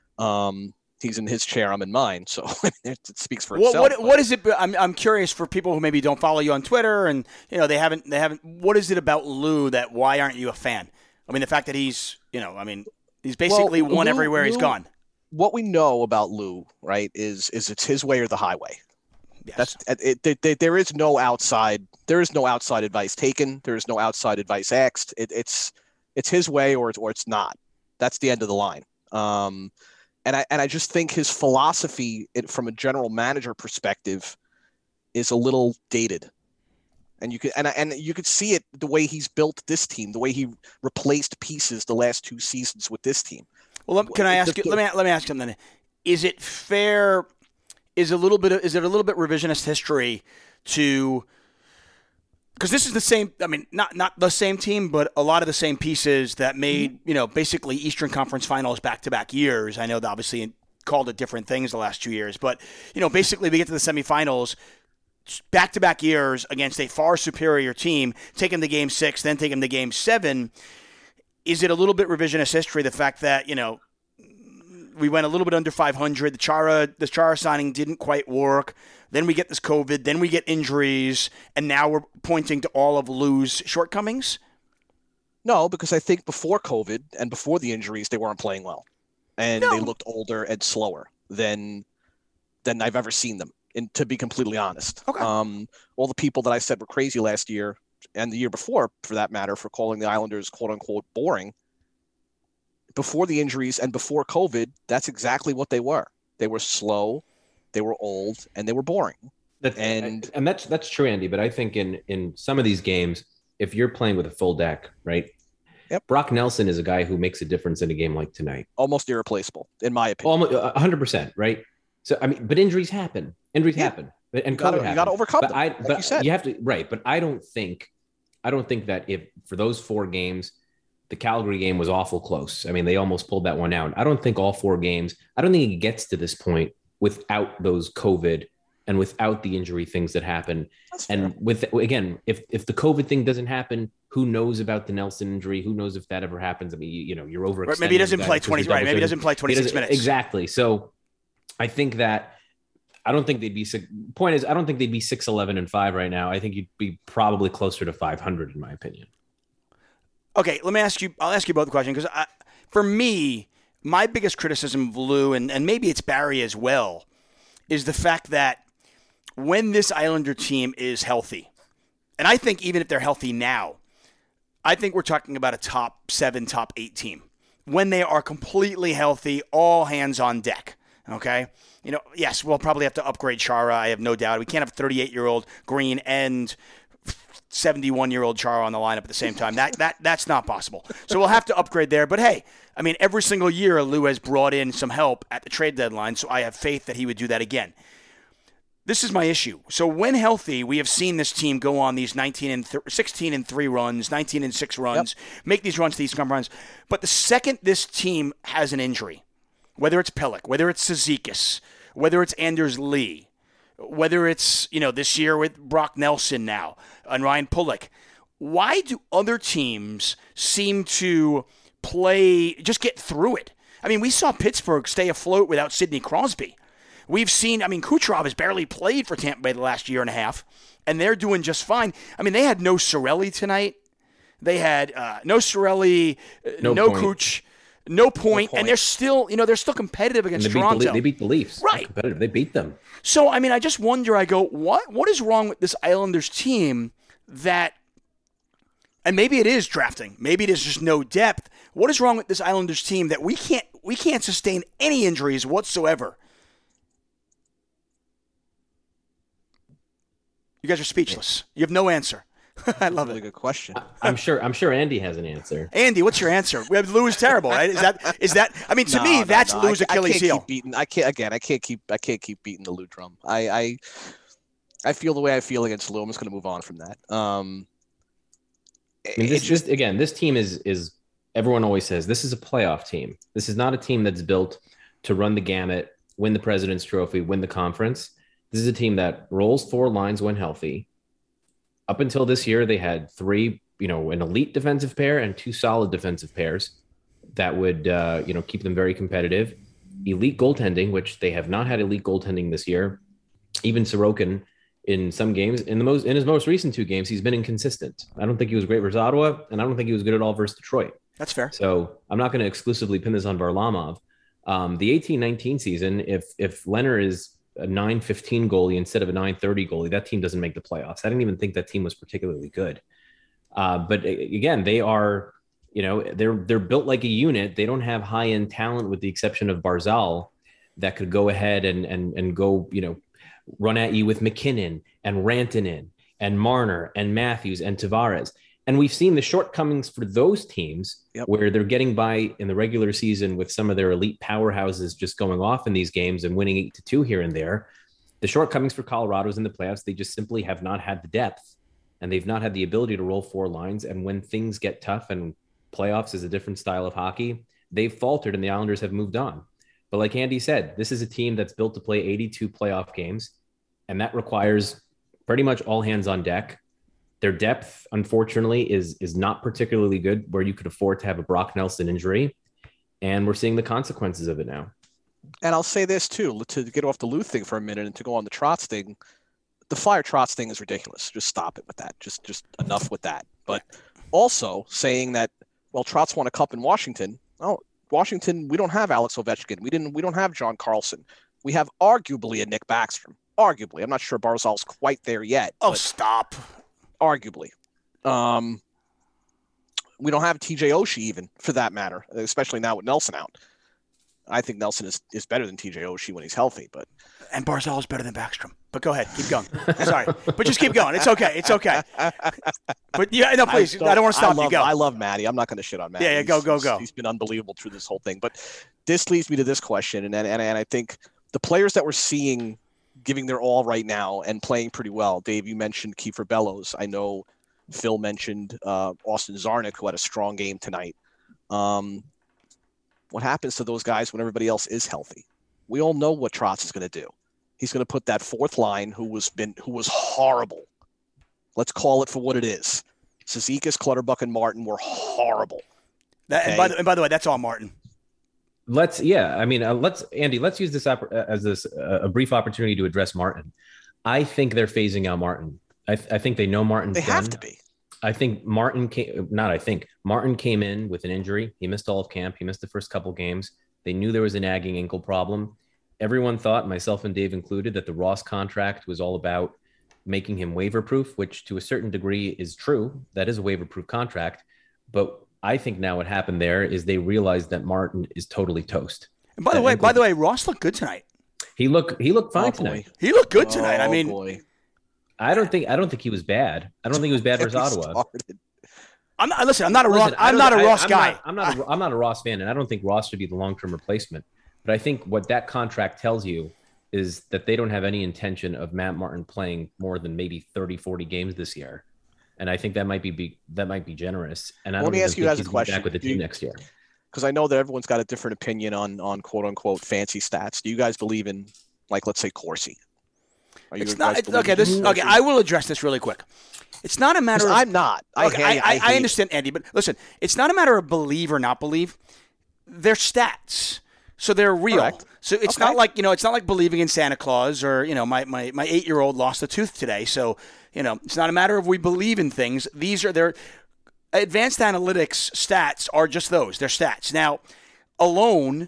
[SPEAKER 3] Um, He's in his chair, I'm in mine. So it speaks for itself.
[SPEAKER 1] What, what, what is it? I'm I'm curious for people who maybe don't follow you on Twitter and you know they haven't they haven't. What is it about Lou that why aren't you a fan? I mean, the fact that he's you know I mean he's basically
[SPEAKER 3] well,
[SPEAKER 1] won
[SPEAKER 3] Lou,
[SPEAKER 1] everywhere
[SPEAKER 3] Lou,
[SPEAKER 1] he's gone.
[SPEAKER 3] What we know about Lou, right, is is it's his way or the highway.
[SPEAKER 1] Yes.
[SPEAKER 3] That's it, it, it, there is no outside. There is no outside advice taken. There is no outside advice asked. It, it's it's his way or it's or it's not. That's the end of the line. Um, And I and I just think his philosophy, it, from a general manager perspective, is a little dated, and you could and I, and you could see it the way he's built this team, the way he replaced pieces the last two seasons with this team.
[SPEAKER 1] Well, let, can I ask
[SPEAKER 3] the,
[SPEAKER 1] you? Let me let me ask you something. Is it fair? Is a little bit of, is it a little bit revisionist history to? Because this is the same, I mean, not not the same team, but a lot of the same pieces that made, you know, basically Eastern Conference Finals back-to-back years. I know they obviously called it different things the last two years, but, you know, basically we get to the semifinals back-to-back years against a far superior team, take them to game six, then take them to game seven. Is it a little bit revisionist history, the fact that, you know, we went a little bit under five hundred. The Chara, the Chara signing didn't quite work. Then we get this COVID. Then we get injuries. And now we're pointing to all of Lou's shortcomings?
[SPEAKER 3] No, because I think before COVID and before the injuries, they weren't playing well. And no. They looked older and slower than than I've ever seen them, and to be completely honest.
[SPEAKER 1] Okay.
[SPEAKER 3] Um, all the people that I said were crazy last year and the year before, for that matter, for calling the Islanders quote-unquote boring, before the injuries and before COVID, that's exactly what they were. They were slow, they were old, and they were boring.
[SPEAKER 2] That's,
[SPEAKER 3] and
[SPEAKER 2] and that's that's true, Andy. But I think in in some of these games, if you're playing with a full deck, right?
[SPEAKER 3] Yep.
[SPEAKER 2] Brock Nelson is a guy who makes a difference in a game like tonight.
[SPEAKER 3] Almost irreplaceable, in my opinion.
[SPEAKER 2] Almost one hundred percent, right? So I mean, but injuries happen. Injuries yeah. happen, and
[SPEAKER 3] you gotta, you got to overcome
[SPEAKER 2] but
[SPEAKER 3] them.
[SPEAKER 2] I,
[SPEAKER 3] like
[SPEAKER 2] but
[SPEAKER 3] you said,
[SPEAKER 2] you have to right. But I don't think, I don't think that if for those four games, the Calgary game was awful close. I mean, they almost pulled that one out. I don't think all four games, I don't think it gets to this point without those COVID and without the injury things that happen. And with, again, if, if the COVID thing doesn't happen, who knows about the Nelson injury? Who knows if that ever happens? I mean, you, you know, you're over.
[SPEAKER 1] Right, maybe he doesn't play twenty, right. Maybe he doesn't play twenty-six minutes.
[SPEAKER 2] Exactly. So I think that, I don't think they'd be six. Point is, I don't think they'd be six, eleven and five right now. I think you'd be probably closer to five hundred in my opinion.
[SPEAKER 1] Okay, let me ask you. I'll ask you both the question because for me, my biggest criticism of Lou, and, and maybe it's Barry as well, is the fact that when this Islander team is healthy, and I think even if they're healthy now, I think we're talking about a top seven, top eight team. When they are completely healthy, all hands on deck. Okay? You know, yes, we'll probably have to upgrade Chara. I have no doubt. We can't have thirty-eight-year-old Green and seventy-one-year-old Chara on the lineup at the same time. That that That's not possible. So we'll have to upgrade there. But, hey, I mean, every single year Lou has brought in some help at the trade deadline, so I have faith that he would do that again. This is my issue. So when healthy, we have seen this team go on these nineteen and th- sixteen and three runs, nineteen and six runs, yep. make these runs to these scrum runs. But the second this team has an injury, whether it's Pelech, whether it's Cizikas, whether it's Anders Lee, whether it's, you know, this year with Brock Nelson now and Ryan Pulock, why do other teams seem to play, just get through it? I mean, we saw Pittsburgh stay afloat without Sidney Crosby. We've seen, I mean, Kucherov has barely played for Tampa Bay the last year and a half, and they're doing just fine. I mean, they had no Cirelli tonight. They had uh, no Cirelli, no, no Kuch. No point, no point, and they're still, you know, they're still competitive against
[SPEAKER 2] they
[SPEAKER 1] Toronto.
[SPEAKER 2] Beat the, they beat the Leafs,
[SPEAKER 1] right?
[SPEAKER 2] Competitive. They beat them.
[SPEAKER 1] So, I mean, I just wonder. I go, what? What is wrong with this Islanders team that? And maybe it is drafting. Maybe it is just no depth. What is wrong with this Islanders team that we can't we can't sustain any injuries whatsoever? You guys are speechless. You have no answer. I love
[SPEAKER 3] really
[SPEAKER 1] it.
[SPEAKER 3] Good question.
[SPEAKER 2] I'm sure. I'm sure Andy has an answer.
[SPEAKER 1] Andy, what's your answer? We have Lou is terrible, right? Is that? Is that? I mean, to
[SPEAKER 3] no,
[SPEAKER 1] me,
[SPEAKER 3] no,
[SPEAKER 1] that's
[SPEAKER 3] no.
[SPEAKER 1] Lou's
[SPEAKER 3] I,
[SPEAKER 1] Achilles
[SPEAKER 3] I can't
[SPEAKER 1] heel.
[SPEAKER 3] Keep beating, I can't. Again, I can't keep. I can't keep beating the Lou drum. I. I, I feel the way I feel against Lou. I'm just going to move on from that. Um,
[SPEAKER 2] I mean, this just again, this team is is. Everyone always says this is a playoff team. This is not a team that's built to run the gamut, win the President's Trophy, win the conference. This is a team that rolls four lines when healthy. Up until this year, they had three, you know, an elite defensive pair and two solid defensive pairs that would, uh, you know, keep them very competitive. Elite goaltending, which they have not had elite goaltending this year. Even Sorokin, in some games, in the most in his most recent two games, he's been inconsistent. I don't think he was great versus Ottawa, and I don't think he was good at all versus Detroit.
[SPEAKER 1] That's fair.
[SPEAKER 2] So I'm not going to exclusively pin this on Varlamov. Um, the eighteen nineteen season, if if Leonard is a nine fifteen goalie instead of a nine thirty goalie, that team doesn't make the playoffs. I didn't even think that team was particularly good. Uh, but again, they are, you know, they're they're built like a unit. They don't have high end talent with the exception of Barzal that could go ahead and and and go, you know, run at you with McKinnon and Rantanen and Marner and Matthews and Tavares. And we've seen the shortcomings for those teams yep. where they're getting by in the regular season with some of their elite powerhouses just going off in these games and winning eight to two here and there. The shortcomings for Colorado's in the playoffs, they just simply have not had the depth and they've not had the ability to roll four lines. And when things get tough and playoffs is a different style of hockey, they've faltered and the Islanders have moved on. But like Andy said, this is a team that's built to play eighty-two playoff games, and that requires pretty much all hands on deck. Their depth, unfortunately, is is not particularly good where you could afford to have a Brock Nelson injury. And we're seeing the consequences of it now.
[SPEAKER 3] And I'll say this, too, to get off the Lou thing for a minute and to go on the Trotz thing. The fire Trotz thing is ridiculous. Just stop it with that. Just just enough with that. But also saying that, well, Trotz won a cup in Washington. Oh, Washington, we don't have Alex Ovechkin. We didn't. We don't have John Carlson. We have arguably a Nick Backstrom. Arguably. I'm not sure Barzal's quite there yet.
[SPEAKER 1] Oh, stop.
[SPEAKER 3] Arguably. Um, we don't have T J Oshie even, for that matter, especially now with Nelson out. I think Nelson is, is better than T J Oshie when he's healthy. But
[SPEAKER 1] And Barzal is better than Backstrom. But go ahead. Keep going. Sorry. But just keep going. It's okay. It's okay. But yeah, no, please. I don't, I don't want to stop
[SPEAKER 3] I love,
[SPEAKER 1] you. Go.
[SPEAKER 3] I love Matty. I'm not going to shit on Matty.
[SPEAKER 1] Yeah, yeah, go, go, go.
[SPEAKER 3] He's, he's been unbelievable through this whole thing. But this leads me to this question. And, and, and I think the players that we're seeing giving their all right now and playing pretty well. Dave, you mentioned Kiefer Bellows. I know Phil mentioned uh, Austin Zarnik, who had a strong game tonight. Um, what happens to those guys when everybody else is healthy? We all know what Trotz is going to do. He's going to put that fourth line, who was been who was horrible. Let's call it for what it is. Cizikas, Clutterbuck, and Martin were horrible.
[SPEAKER 1] That,
[SPEAKER 3] okay?
[SPEAKER 1] and, by the, and by the way, that's all Martin.
[SPEAKER 2] Let's, yeah, I mean, uh, let's, Andy, let's use this op- as this uh, a brief opportunity to address Martin. I think they're phasing out Martin. I, th- I think they know Martin's
[SPEAKER 3] They
[SPEAKER 2] done.
[SPEAKER 3] have to be.
[SPEAKER 2] I think Martin came, not I think, Martin came in with an injury. He missed all of camp. He missed the first couple games. They knew there was a nagging ankle problem. Everyone thought, myself and Dave included, that the Ross contract was all about making him waiver proof, which to a certain degree is true. That is a waiver proof contract. But I think now what happened there is they realized that Martin is totally toast.
[SPEAKER 1] And by the
[SPEAKER 2] That
[SPEAKER 1] way,
[SPEAKER 2] ankle-
[SPEAKER 1] by the way, Ross looked good tonight.
[SPEAKER 2] He looked he looked fine
[SPEAKER 3] Oh,
[SPEAKER 2] tonight.
[SPEAKER 3] boy.
[SPEAKER 1] He looked good tonight. I
[SPEAKER 3] Oh,
[SPEAKER 1] mean,
[SPEAKER 3] boy.
[SPEAKER 2] I don't think I don't think he was bad. I don't think he was bad versus
[SPEAKER 3] He
[SPEAKER 2] Ottawa.
[SPEAKER 3] started.
[SPEAKER 1] I'm not. Listen, I'm not a
[SPEAKER 2] Listen,
[SPEAKER 1] Ross.
[SPEAKER 2] I
[SPEAKER 1] I'm
[SPEAKER 2] don't-
[SPEAKER 1] not a
[SPEAKER 2] I-
[SPEAKER 1] Ross
[SPEAKER 2] I'm
[SPEAKER 1] guy.
[SPEAKER 2] Not, I'm not. A, I'm not a Ross fan, and I don't think Ross should be the long-term replacement. But I think what that contract tells you is that they don't have any intention of Matt Martin playing more than maybe thirty, forty games this year, and I think that might be, be that might be generous. And I
[SPEAKER 3] Let
[SPEAKER 2] don't
[SPEAKER 3] me
[SPEAKER 2] even
[SPEAKER 3] ask you
[SPEAKER 2] think
[SPEAKER 3] guys a
[SPEAKER 2] he's gonna be
[SPEAKER 3] question.
[SPEAKER 2] back with the
[SPEAKER 3] Do
[SPEAKER 2] team
[SPEAKER 3] you-
[SPEAKER 2] next year.
[SPEAKER 3] Because I know that everyone's got a different opinion on on quote unquote fancy stats. Do you guys believe in, like, let's say Corsi? Are you
[SPEAKER 1] It's
[SPEAKER 3] guys
[SPEAKER 1] not. It's,
[SPEAKER 3] believe
[SPEAKER 1] okay,
[SPEAKER 3] in
[SPEAKER 1] this.
[SPEAKER 3] Corsi?
[SPEAKER 1] Okay, I will address this really quick. It's not a matter.
[SPEAKER 3] 'Cause
[SPEAKER 1] Of,
[SPEAKER 3] I'm not. I,
[SPEAKER 1] okay,
[SPEAKER 3] hate,
[SPEAKER 1] I, I,
[SPEAKER 3] I,
[SPEAKER 1] I
[SPEAKER 3] hate-
[SPEAKER 1] understand, Andy, but listen, it's not a matter of believe or not believe. They're stats, so they're real.
[SPEAKER 3] Correct.
[SPEAKER 1] So it's
[SPEAKER 3] Okay.
[SPEAKER 1] not like, you know, it's not like believing in Santa Claus or, you know, my, my, my eight-year-old lost a tooth today. So, you know, it's not a matter of we believe in things. These are their advanced analytics stats are just those. They're stats. Now, alone,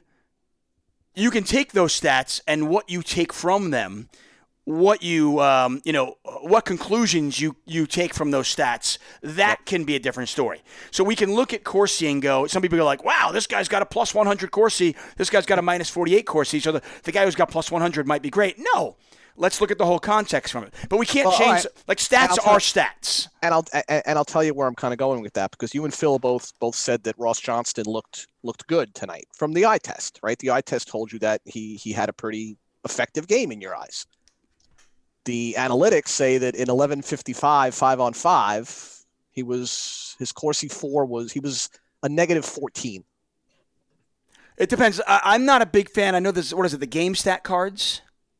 [SPEAKER 1] you can take those stats and what you take from them, what you, um, you know, what conclusions you, you take from those stats, that can be a different story. So we can look at Corsi and go, some people are like, wow, this guy's got a plus one hundred Corsi. This guy's got a minus forty-eight Corsi. So the, the guy who's got plus one hundred might be great. No, let's look at the whole context from it. But we can't
[SPEAKER 3] Well,
[SPEAKER 1] change,
[SPEAKER 3] all right.
[SPEAKER 1] like stats
[SPEAKER 3] I'll tell-
[SPEAKER 1] are stats.
[SPEAKER 3] and I'll and and I'll tell you where I'm kind of going with that, because you and Phil both both said that Ross Johnston looked looked good tonight from the eye test, right? The eye test told you that he he had a pretty effective game in your eyes. The analytics say that in eleven fifty-five, five on five, he was his Corsi four was he was a negative fourteen.
[SPEAKER 1] It depends. I, I'm not a big fan. I know this, what is it, the game stat cards?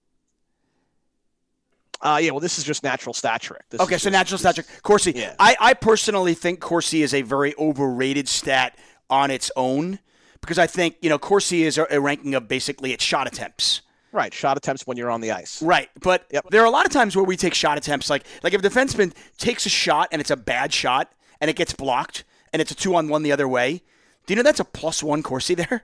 [SPEAKER 3] Uh, yeah, well, this is just natural stat trick. This
[SPEAKER 1] Okay,
[SPEAKER 3] is
[SPEAKER 1] so
[SPEAKER 3] just-
[SPEAKER 1] natural stat trick. Corsi.
[SPEAKER 3] Yeah.
[SPEAKER 1] I, I personally think Corsi is a very overrated stat on its own because I think, you know, Corsi is a, a ranking of basically its shot attempts.
[SPEAKER 3] Right, shot attempts when you're on the ice.
[SPEAKER 1] Right, but
[SPEAKER 3] Yep.
[SPEAKER 1] there are a lot of times where we take shot attempts, like like if a defenseman takes a shot and it's a bad shot and it gets blocked and it's a two on one the other way. Do you know that's a plus one Corsi there?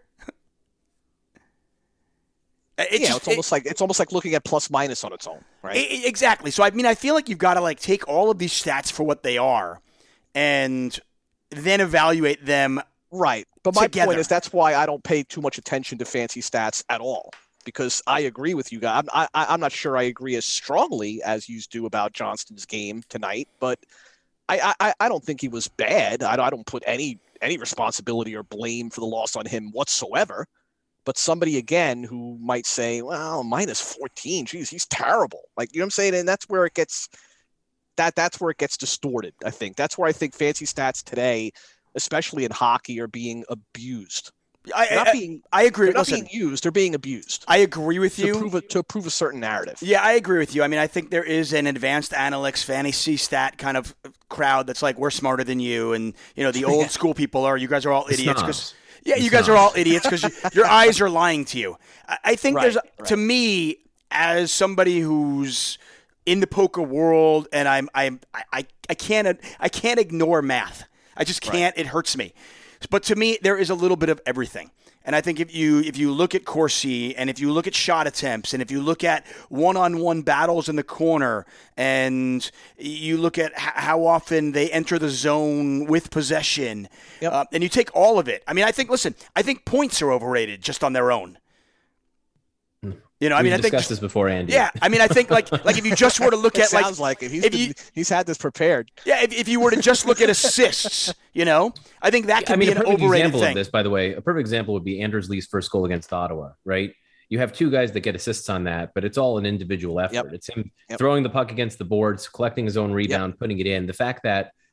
[SPEAKER 1] It
[SPEAKER 3] yeah,
[SPEAKER 1] just-
[SPEAKER 3] it's almost like it's almost like looking at plus minus on its own, right?
[SPEAKER 1] I- I- exactly. So I mean, I feel like you've got to like take all of these stats for what they are, and then evaluate them.
[SPEAKER 3] Right. But my
[SPEAKER 1] together.
[SPEAKER 3] point is that's why I don't pay too much attention to fancy stats at all, because I agree with you guys. I'm, I, I'm not sure I agree as strongly as you do about Johnston's game tonight, but I, I, I don't think he was bad. I don't, I don't put any any responsibility or blame for the loss on him whatsoever. But somebody, again, who might say, well, minus fourteen, geez, he's terrible. Like, you know what I'm saying? And that's where it gets that that's where it gets distorted, I think. That's where I think fancy stats today, especially in hockey, are being abused.
[SPEAKER 1] I,
[SPEAKER 3] They're not
[SPEAKER 1] I,
[SPEAKER 3] being
[SPEAKER 1] I agree.
[SPEAKER 3] they're not
[SPEAKER 1] Listen,
[SPEAKER 3] being used, they're being abused
[SPEAKER 1] I agree with
[SPEAKER 3] to
[SPEAKER 1] you.
[SPEAKER 3] prove a, to prove a certain narrative.
[SPEAKER 1] Yeah, I agree with you. I mean, I think there is an advanced analytics fantasy stat kind of crowd that's like, we're smarter than you. And, you know, the old
[SPEAKER 3] Yeah.
[SPEAKER 1] school people are, you guys are all
[SPEAKER 2] The
[SPEAKER 1] idiots.
[SPEAKER 2] snobs.
[SPEAKER 1] 'cause- yeah,
[SPEAKER 2] The
[SPEAKER 1] you guys are all idiots because you, your eyes are lying to you. I, I think
[SPEAKER 3] Right,
[SPEAKER 1] there's,
[SPEAKER 3] right.
[SPEAKER 1] to me, as somebody who's in the poker world, and I'm, I'm, I, I, I can't, I can't ignore math. I just can't. It hurts me. But to me, there is a little bit of everything. And I think if you if you look at Corsi and if you look at shot attempts and if you look at one-on-one battles in the corner and you look at h- how often they enter the zone with possession,
[SPEAKER 3] Yep.
[SPEAKER 1] uh, and you take all of it. I mean, I think, listen, I think points are overrated just on their own. You know, I
[SPEAKER 2] We've
[SPEAKER 1] mean, I think
[SPEAKER 2] discussed this before, Andy.
[SPEAKER 1] yeah, I mean, I think like like if you just were to look
[SPEAKER 3] It
[SPEAKER 1] at like
[SPEAKER 3] sounds like, it. He's
[SPEAKER 1] if
[SPEAKER 3] been-
[SPEAKER 1] you-
[SPEAKER 3] he's had this prepared.
[SPEAKER 1] yeah, if, if you were to just look at assists, you know, I think that could
[SPEAKER 2] I mean,
[SPEAKER 1] be
[SPEAKER 2] a
[SPEAKER 1] an
[SPEAKER 2] perfect
[SPEAKER 1] overrated
[SPEAKER 2] example
[SPEAKER 1] thing.
[SPEAKER 2] of this, by the way, a perfect example would be Anders Lee's first goal against Ottawa, right? You have two guys that get assists on that, but it's all an individual effort.
[SPEAKER 3] Yep.
[SPEAKER 2] It's him
[SPEAKER 3] Yep.
[SPEAKER 2] throwing the puck against the boards, collecting his own rebound, putting it in. The fact that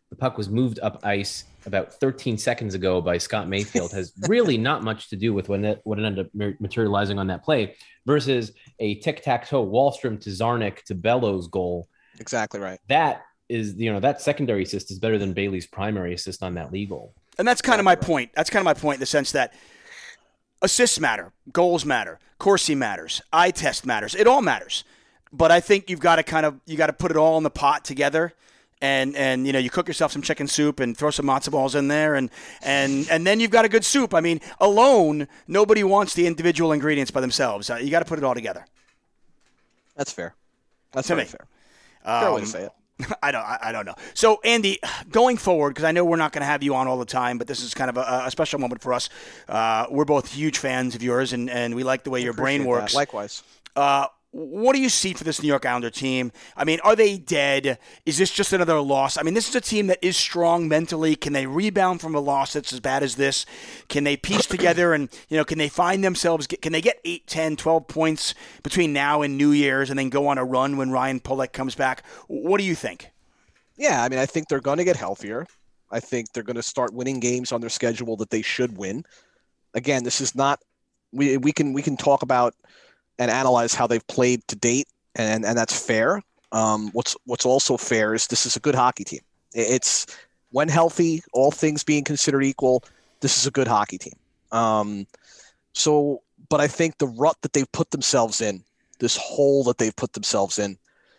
[SPEAKER 2] the puck was moved up ice about thirteen seconds ago by Scott Mayfield has really not much to do with when it, what ended up materializing on that play versus a tic-tac-toe Wallstrom to Zarnik to Bellows goal.
[SPEAKER 3] Exactly right.
[SPEAKER 2] That is, you know, that secondary assist is better than Bailey's primary assist on that lead goal.
[SPEAKER 1] And that's kind of my point. That's kind of my point in the sense that assists matter, goals matter, Corsi matters, eye test matters. It all matters. But I think you've got to kind of, you got to put it all in the pot together. And, and you know, you cook yourself some chicken soup and throw some matzo balls in there, and, and, and then you've got a good soup. I mean, alone, nobody wants the individual ingredients by themselves. Uh, you got to put it all together.
[SPEAKER 3] That's fair. That's
[SPEAKER 1] to
[SPEAKER 3] very
[SPEAKER 1] me.
[SPEAKER 3] fair.
[SPEAKER 1] Um,
[SPEAKER 3] Fair way to say it.
[SPEAKER 1] I don't. I, I don't know. So, Andy, going forward, because I know we're not going to have you on all the time, but this is kind of a, a special moment for us. Uh, we're both huge fans of yours, and, and we like the way your brain works.
[SPEAKER 3] That. Likewise.
[SPEAKER 1] Uh, what do you see for this New York Islander team? I mean, are they dead? Is this just another loss? I mean, this is a team that is strong mentally. Can they rebound from a loss that's as bad as this? Can they piece together and, you know, can they find themselves, can they get eight, ten, twelve points between now and New Year's and then go on a run when Ryan Pulock comes back? What do you think?
[SPEAKER 3] Yeah, I mean, I think they're going to get healthier. I think they're going to start winning games on their schedule that they should win. Again, this is not we we can we can talk about and analyze how they've played to date, and and that's fair. Um, what's what's also fair is this is a good hockey team. It's when healthy, all things being considered equal, this is a good hockey team. Um, so, but I think the rut that they've put themselves in, this hole that they've put themselves in,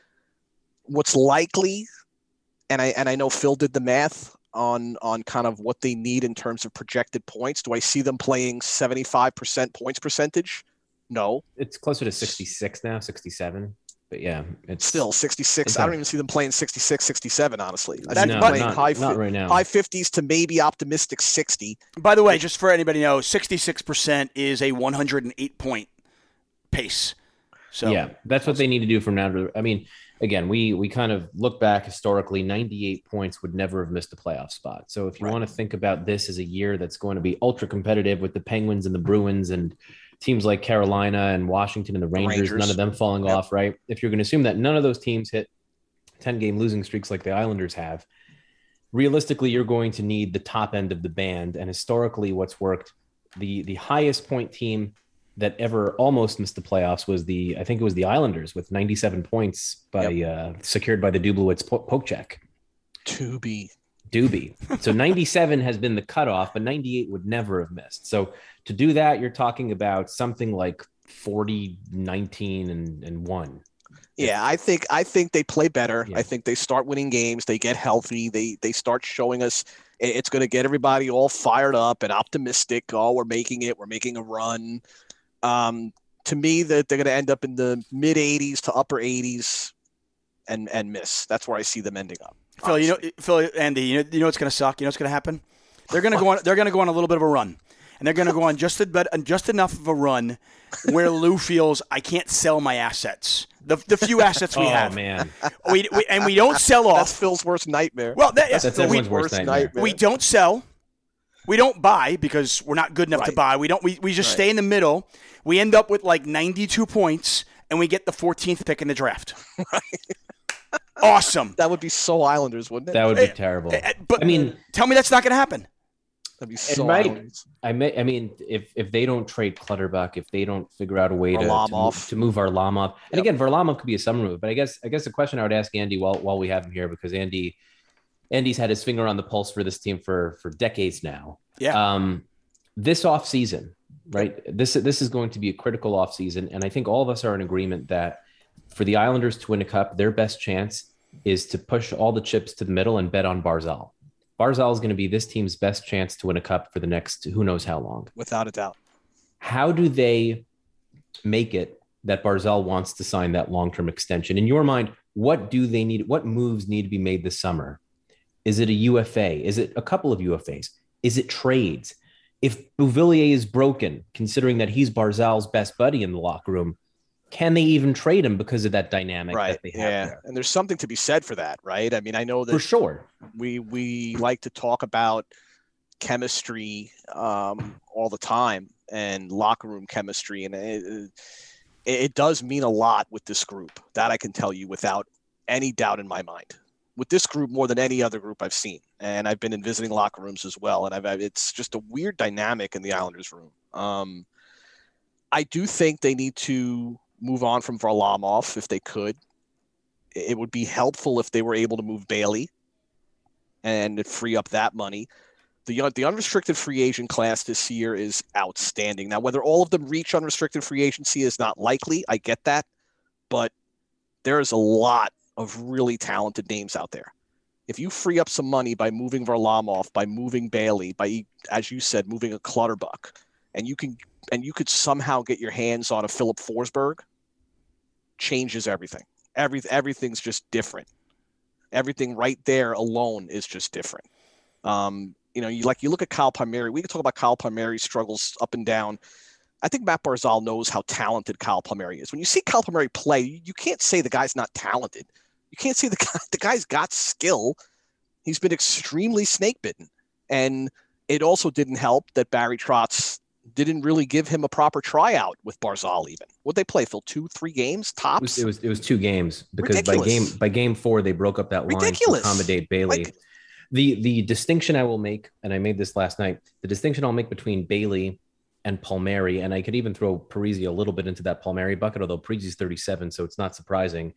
[SPEAKER 3] what's likely, and I and I know Phil did the math on on kind of what they need in terms of projected points. Do I see them playing seventy-five percent points percentage? No.
[SPEAKER 2] It's closer to sixty-six now, sixty-seven. But yeah, it's
[SPEAKER 3] still sixty-six. I don't even see them playing sixty-six, sixty-seven, honestly. I
[SPEAKER 1] That-
[SPEAKER 3] see them
[SPEAKER 1] but-
[SPEAKER 3] playing
[SPEAKER 2] not,
[SPEAKER 3] high,
[SPEAKER 2] not right now.
[SPEAKER 3] high fifties to maybe optimistic sixty.
[SPEAKER 1] By the way, just for anybody to know, sixty-six percent is a one hundred eight point pace. So
[SPEAKER 2] yeah, that's what they need to do from now to. I mean, again, we we kind of look back historically. ninety-eight points would never have missed a playoff spot. So if you
[SPEAKER 3] Right.
[SPEAKER 2] want to think about this as a year that's going to be ultra competitive with the Penguins and the Bruins and teams like Carolina and Washington and the Rangers,
[SPEAKER 3] Rangers.
[SPEAKER 2] none of them falling
[SPEAKER 3] Yep.
[SPEAKER 2] off, right? If you're going to assume that none of those teams hit ten game losing streaks like the Islanders have, realistically, you're going to need the top end of the band. And historically, what's worked, the the highest point team that ever almost missed the playoffs was the, I think it was the Islanders with ninety-seven points by uh, secured by the Dublowitz po- poke check.
[SPEAKER 3] To be.
[SPEAKER 2] Doobie. So ninety-seven has been the cutoff, but ninety-eight would never have missed. So to do that, you're talking about something like forty, nineteen, and, and one.
[SPEAKER 3] Yeah, I think I think they play better.
[SPEAKER 2] Yeah.
[SPEAKER 3] I think they start winning games. They get healthy. They they start showing us it- it's going to get everybody all fired up and optimistic. Oh, we're making it. We're making a run. Um, to me, that they're going to end up in the mid eighties to upper eighties and and miss. That's where I see them ending up.
[SPEAKER 1] Phil, you know,
[SPEAKER 3] honestly.
[SPEAKER 1] Phil, Andy, you know, you know what's going to suck. You know what's going to happen? They're going to go on. They're going to go on a little bit of a run, and they're going to go on just a bit, just enough of a run where Lou feels I can't sell my assets, the the few assets we
[SPEAKER 2] oh,
[SPEAKER 1] have.
[SPEAKER 2] man.
[SPEAKER 1] We, we and we don't sell
[SPEAKER 3] That's
[SPEAKER 1] off.
[SPEAKER 3] Phil's worst nightmare.
[SPEAKER 1] Well, that,
[SPEAKER 2] That's
[SPEAKER 1] we,
[SPEAKER 2] everyone's worst nightmare.
[SPEAKER 1] we don't sell. We don't buy because we're not good enough to
[SPEAKER 3] Right.
[SPEAKER 1] buy. We don't. We, we just
[SPEAKER 3] Right.
[SPEAKER 1] stay in the middle. We end up with like ninety-two points, and we get the fourteenth pick in the draft. Awesome.
[SPEAKER 3] That would be so Islanders, wouldn't it?
[SPEAKER 2] That would be
[SPEAKER 1] Eh,
[SPEAKER 2] terrible.
[SPEAKER 1] Eh, But
[SPEAKER 2] I mean,
[SPEAKER 1] tell me that's not going to happen.
[SPEAKER 3] That'd be so
[SPEAKER 2] might-
[SPEAKER 3] Islanders.
[SPEAKER 2] I may, I mean, if if they don't trade Clutterbuck, if they don't figure out a way to, to,
[SPEAKER 3] Varlamov.
[SPEAKER 2] move, to move Varlamov, and
[SPEAKER 3] Yep.
[SPEAKER 2] again, Varlamov could be a summer move, but I guess I guess the question I would ask Andy while while we have him here, because Andy Andy's had his finger on the pulse for this team for for decades now.
[SPEAKER 1] Yeah.
[SPEAKER 2] Um, this offseason, right? This this is going to be a critical offseason, and I think all of us are in agreement that for the Islanders to win a cup, their best chance is to push all the chips to the middle and bet on Barzal. Barzal is going to be this team's best chance to win a cup for the next who knows how long.
[SPEAKER 3] Without a doubt.
[SPEAKER 2] How do they make it that Barzal wants to sign that long-term extension? In your mind, what do they need? What moves need to be made this summer? Is it a U F A? Is it a couple of U F As? Is it trades? If Bouvillier is broken, considering that he's Barzal's best buddy in the locker room, can they even trade him because of that dynamic
[SPEAKER 3] Right.
[SPEAKER 2] that they have
[SPEAKER 3] Yeah.
[SPEAKER 2] there?
[SPEAKER 3] And there's something to be said for that, right? I mean, I know that
[SPEAKER 2] For sure.
[SPEAKER 3] we we like to talk about chemistry um, all the time and locker room chemistry, and it, it, it does mean a lot with this group. That I can tell you without any doubt in my mind. with this group more than any other group I've seen. And I've been in visiting locker rooms as well. And I've, it's just a weird dynamic in the Islanders room. Um, I do think they need to move on from Varlamov if they could. It would be helpful if they were able to move Bailey and free up that money. The, the unrestricted free agent class this year is outstanding. Now, whether all of them reach unrestricted free agency is not likely. I get that. But there is a lot of really talented names out there. If you free up some money by moving Varlamov, by moving Bailey, by, as you said, moving a Clutterbuck, and you can and you could somehow get your hands on a Philip Forsberg, changes everything. Every, everything's just different. Everything right there alone is just different. Um, you know, you like you look at Kyle Palmieri. We can talk about Kyle Palmieri's struggles up and down. I think Matt Barzal knows how talented Kyle Palmieri is. When you see Kyle Palmieri play, you, you can't say the guy's not talented. You can't say the guy, the guy's got skill. He's been extremely snake bitten, and it also didn't help that Barry Trotz didn't really give him a proper tryout with Barzal. Even would they play Phil two, three games tops?
[SPEAKER 2] It was it was, it was two games because
[SPEAKER 3] Ridiculous.
[SPEAKER 2] by game by game four they broke up that line
[SPEAKER 3] Ridiculous.
[SPEAKER 2] to accommodate Bailey.
[SPEAKER 3] Like,
[SPEAKER 2] the the distinction I will make, and I made this last night, the distinction I'll make between Bailey and Palmieri, and I could even throw Parisi a little bit into that Palmieri bucket, although Parisi's thirty-seven, so it's not surprising.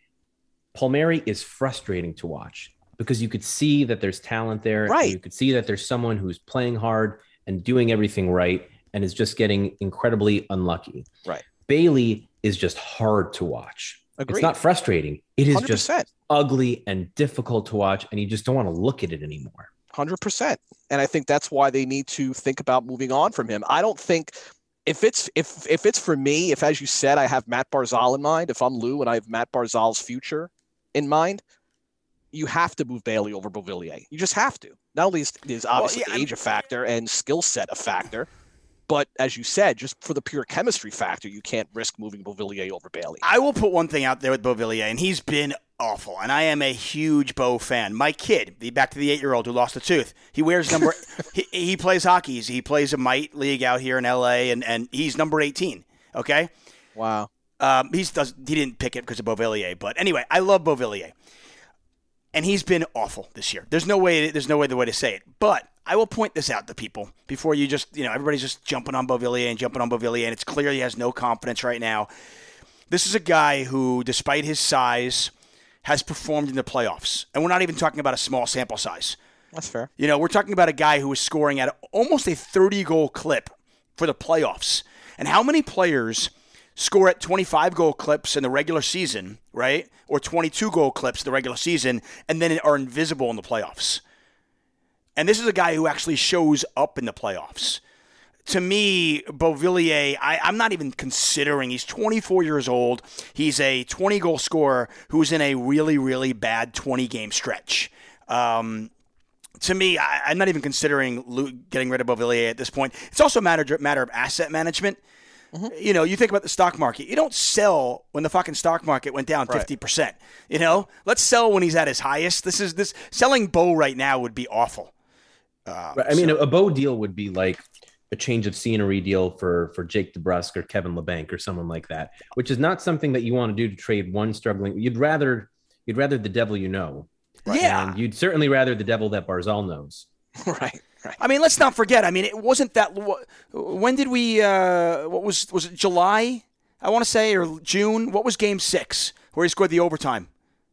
[SPEAKER 2] Palmieri is frustrating to watch because you could see that there's talent there.
[SPEAKER 3] Right.
[SPEAKER 2] And you could see that there's someone who's playing hard and doing everything right and is just getting incredibly unlucky.
[SPEAKER 3] Right.
[SPEAKER 2] Bailey is just hard to watch.
[SPEAKER 3] Agreed.
[SPEAKER 2] It's not frustrating. It is
[SPEAKER 3] one hundred percent.
[SPEAKER 2] just ugly and difficult to watch, and you just don't want to look at it anymore.
[SPEAKER 3] one hundred percent. And I think that's why they need to think about moving on from him. I don't think if it's if if it's for me, if, as you said, I have Matt Barzal in mind, if I'm Lou and I have Matt Barzal's future in mind, you have to move Bailey over Beauvillier. You just have to. Not only is, is obviously
[SPEAKER 1] Well, yeah,
[SPEAKER 3] age a factor and skill set a factor, but as you said, just for the pure chemistry factor, you can't risk moving Beauvillier over Bailey.
[SPEAKER 1] I will put one thing out there with Beauvillier, and he's been awful, and I am a huge Beau fan. My kid, the back to the eight-year-old who lost a tooth, he wears number – he, he plays hockey. He plays a mite league out here in L A, and, and he's number eighteen, okay?
[SPEAKER 3] Wow.
[SPEAKER 1] Um, he's does he didn't pick it because of Beauvillier, but anyway, I love Beauvillier, and he's been awful this year. There's no way. There's no way the way to say it. But I will point this out to people before you just you know everybody's just jumping on Beauvillier and jumping on Beauvillier, and it's clear he has no confidence right now. This is a guy who, despite his size, has performed in the playoffs, and we're not even talking about a small sample size.
[SPEAKER 3] That's fair.
[SPEAKER 1] You know, we're talking about a guy who is scoring at almost a thirty-goal clip for the playoffs, and how many players score at twenty-five goal clips in the regular season, right? Or twenty-two goal clips in the regular season, and then are invisible in the playoffs. And this is a guy who actually shows up in the playoffs. To me, Beauvillier, I, I'm not even considering. He's twenty-four years old. He's a twenty-goal scorer who's in a really, really bad twenty-game stretch. Um, to me, I, I'm not even considering lo- getting rid of Beauvillier at this point. It's also a matter, matter of asset management. Mm-hmm. You know, you think about the stock market. You don't sell when the fucking stock market went down fifty percent. Right. You know, let's sell when he's at his highest. This is this selling Beau right now would be awful. Uh,
[SPEAKER 2] I mean, so. a, a Beau deal would be like a change of scenery deal for for Jake DeBrusk or Kevin LeBanc or someone like that, which is not something that you want to do to trade one struggling. You'd rather you'd rather the devil you know.
[SPEAKER 1] Right? Yeah.
[SPEAKER 2] And you'd certainly rather the devil that Barzal knows.
[SPEAKER 3] Right. Right.
[SPEAKER 1] I mean, let's not forget. I mean, it wasn't that. When did we? Uh, what was was it? July? I want to say, or June? What was Game Six where he scored the overtime?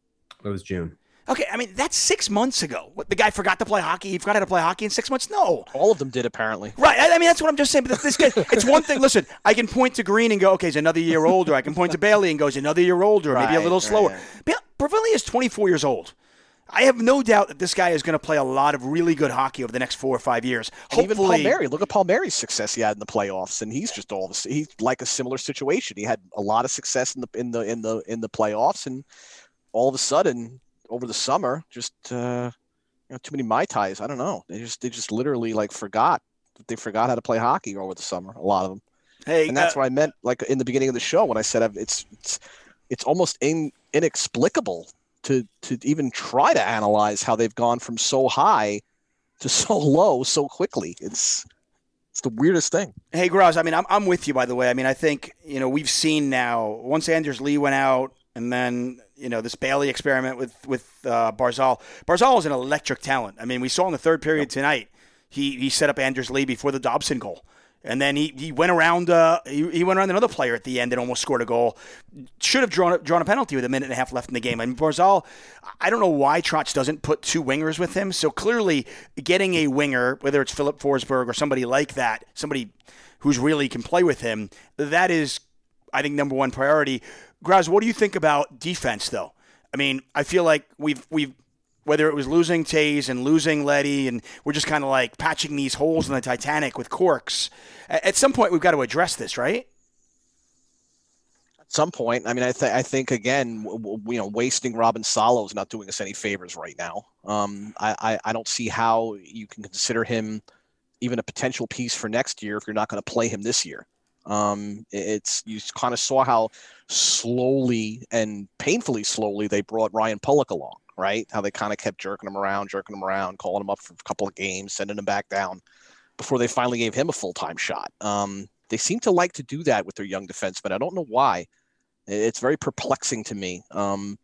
[SPEAKER 2] It was June.
[SPEAKER 1] Okay, I mean that's six months ago. What, the guy forgot to play hockey? He forgot how to play hockey in six months? No,
[SPEAKER 3] all of them did apparently.
[SPEAKER 1] Right. I, I mean that's what I'm just saying. But this guy, it's one thing. Listen, I can point to Green and go, okay, he's another year older. I can point to Bailey and go, he's another year older,
[SPEAKER 3] right,
[SPEAKER 1] maybe a little
[SPEAKER 3] right,
[SPEAKER 1] slower.
[SPEAKER 3] right.
[SPEAKER 1] Beauvillier is twenty-four years old. I have no doubt that this guy is going to play a lot of really good hockey over the next four or five years.
[SPEAKER 3] And
[SPEAKER 1] Hopefully,
[SPEAKER 3] even Palmieri. Look at Palmieri's success he had in the playoffs, and he's just all of a, he's like a similar situation. He had a lot of success in the in the in the in the playoffs, and all of a sudden over the summer, just uh, you know, too many Mai Tais. I don't know. They just they just literally like forgot they forgot how to play hockey over the summer. A lot of them.
[SPEAKER 1] Hey,
[SPEAKER 3] and that's
[SPEAKER 1] uh,
[SPEAKER 3] what I meant, like in the beginning of the show when I said it's it's it's almost in, inexplicable. To, to even try to analyze how they've gone from so high to so low so quickly. It's it's the weirdest thing.
[SPEAKER 1] Hey, Graz, I mean, I'm I'm with you, by the way. I mean, I think, you know, we've seen now, once Anders Lee went out, and then, you know, this Bailey experiment with with uh, Barzal. Barzal is an electric talent. I mean, we saw in the third period tonight, he he set up Anders Lee before the Dobson goal. And then he, he went around uh, he, he went around another player at the end and almost scored a goal. Should have drawn, drawn a penalty with a minute and a half left in the game. I mean, Barzal, I don't know why Trotz doesn't put two wingers with him. So clearly getting a winger, whether it's Philip Forsberg or somebody like that, somebody who's really can play with him, that is, I think, number one priority. Graz, what do you think about defense, though? I mean, I feel like we've we've whether it was losing Tays and losing Leddy, and we're just kind of like patching these holes in the Titanic with corks. At some point, we've got to address this, right?
[SPEAKER 3] At some point. I mean, I, th- I think, again, w- w- you know, wasting Robin Salo is not doing us any favors right now. Um, I, I, I don't see how you can consider him even a potential piece for next year if you're not going to play him this year. Um, it's you kind of saw how slowly and painfully slowly they brought Ryan Pulock along. Right? How they kind of kept jerking him around, jerking him around, calling him up for a couple of games, sending him back down before they finally gave him a full-time shot. Um, they seem to like to do that with their young defensemen. I don't know why. It's very perplexing to me. Um,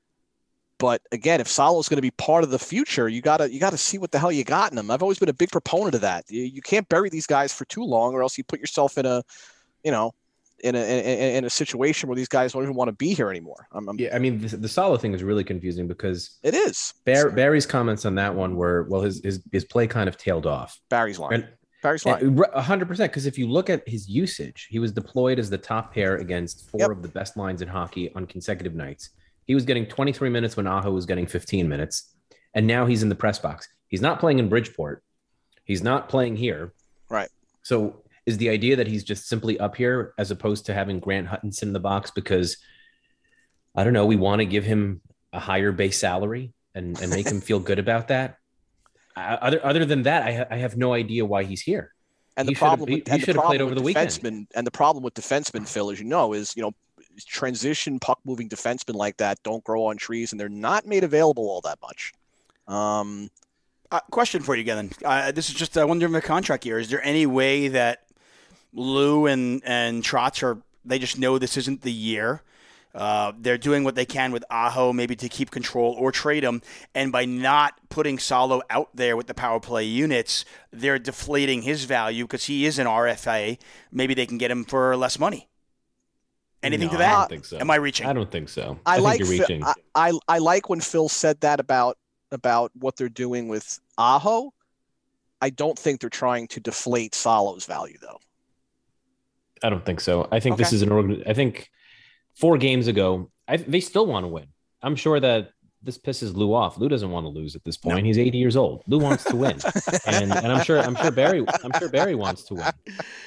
[SPEAKER 3] but again, if Salo's going to be part of the future, you gotta you gotta see what the hell you got in him. I've always been a big proponent of that. You, you can't bury these guys for too long, or else you put yourself in a, you know, in a in, in a situation where these guys don't even want to be here anymore. I'm, I'm,
[SPEAKER 2] yeah, I mean, the, the Salo thing is really confusing because
[SPEAKER 3] it is.
[SPEAKER 2] Bar- Barry's comments on that one were, well, his his, his play kind of tailed off.
[SPEAKER 3] Barry's line.
[SPEAKER 2] And,
[SPEAKER 3] Barry's line.
[SPEAKER 2] one hundred percent, because if you look at his usage, he was deployed as the top pair against four
[SPEAKER 3] Yep.
[SPEAKER 2] of the best lines in hockey on consecutive nights. He was getting twenty-three minutes when Aho was getting fifteen minutes, and now he's in the press box. He's not playing in Bridgeport. He's not playing here.
[SPEAKER 3] Right.
[SPEAKER 2] So is the idea that he's just simply up here as opposed to having Grant Hutchinson in the box because, I don't know, we want to give him a higher base salary and, and make him feel good about that? Uh, other other than that, I, ha- I have no idea why he's here.
[SPEAKER 3] And
[SPEAKER 2] he
[SPEAKER 3] the problem
[SPEAKER 2] he,
[SPEAKER 3] with,
[SPEAKER 2] he
[SPEAKER 3] and
[SPEAKER 2] should
[SPEAKER 3] the
[SPEAKER 2] have played
[SPEAKER 3] problem
[SPEAKER 2] over the
[SPEAKER 3] with
[SPEAKER 2] weekend.
[SPEAKER 3] defensemen, and the problem with defensemen, Phil, as you know, is, you know, transition puck moving defensemen like that don't grow on trees, and they're not made available all that much. Um,
[SPEAKER 1] uh, question for you again. Uh, this is just I wonder in the contract year. Is there any way that Lou and and Trotz are they just know this isn't the year? Uh, they're doing what they can with Aho, maybe to keep control or trade him. And by not putting Salo out there with the power play units, they're deflating his value because he is an R F A. Maybe they can get him for less money. Anything
[SPEAKER 2] No,
[SPEAKER 1] to that?
[SPEAKER 2] I don't think so.
[SPEAKER 1] Am I reaching?
[SPEAKER 2] I don't think so.
[SPEAKER 3] I,
[SPEAKER 2] I,
[SPEAKER 3] like
[SPEAKER 2] think you're
[SPEAKER 3] Phil-
[SPEAKER 2] reaching.
[SPEAKER 3] I, I I like when Phil said that about about what they're doing with Aho. I don't think they're trying to deflate Salo's value, though.
[SPEAKER 2] I don't think so. I think this
[SPEAKER 1] Okay.
[SPEAKER 2] is an organ. I think four games ago, I, they still want to win. I'm sure that this pisses Lou off. Lou doesn't want to lose at this point.
[SPEAKER 3] No.
[SPEAKER 2] He's eighty years old. Lou wants to win, and and I'm sure I'm sure Barry I'm sure Barry wants to win.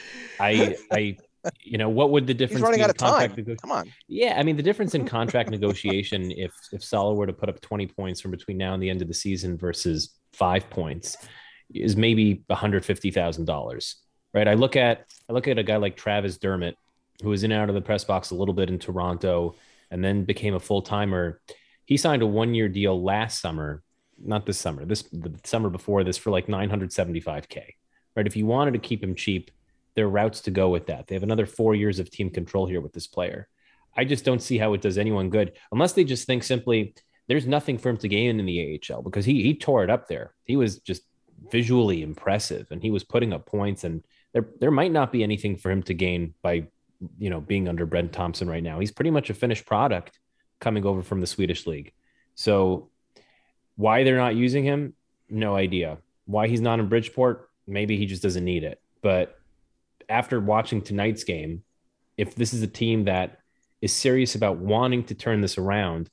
[SPEAKER 2] I I you know what would the difference
[SPEAKER 3] He's running
[SPEAKER 2] be
[SPEAKER 3] out
[SPEAKER 2] in
[SPEAKER 3] of time.
[SPEAKER 2] contract nego-
[SPEAKER 3] Come on.
[SPEAKER 2] Yeah, I mean the difference in contract negotiation if if Salo were to put up twenty points from between now and the end of the season versus five points is maybe one hundred fifty thousand dollars. Right. I look at I look at a guy like Travis Dermott, who was in and out of the press box a little bit in Toronto and then became a full timer. He signed a one year deal last summer, not this summer, this the summer before this for like nine hundred seventy-five K. Right. If you wanted to keep him cheap, there are routes to go with that. They have another four years of team control here with this player. I just don't see how it does anyone good unless they just think simply there's nothing for him to gain in the A H L because he he tore it up there. He was just visually impressive and he was putting up points, and there there might not be anything for him to gain by, you know, being under Brent Thompson right now. He's pretty much a finished product coming over from the Swedish league. So why they're not using him, no idea. Why he's not in Bridgeport, maybe he just doesn't need it. But after watching tonight's game, if this is a team that is serious about wanting to turn this around,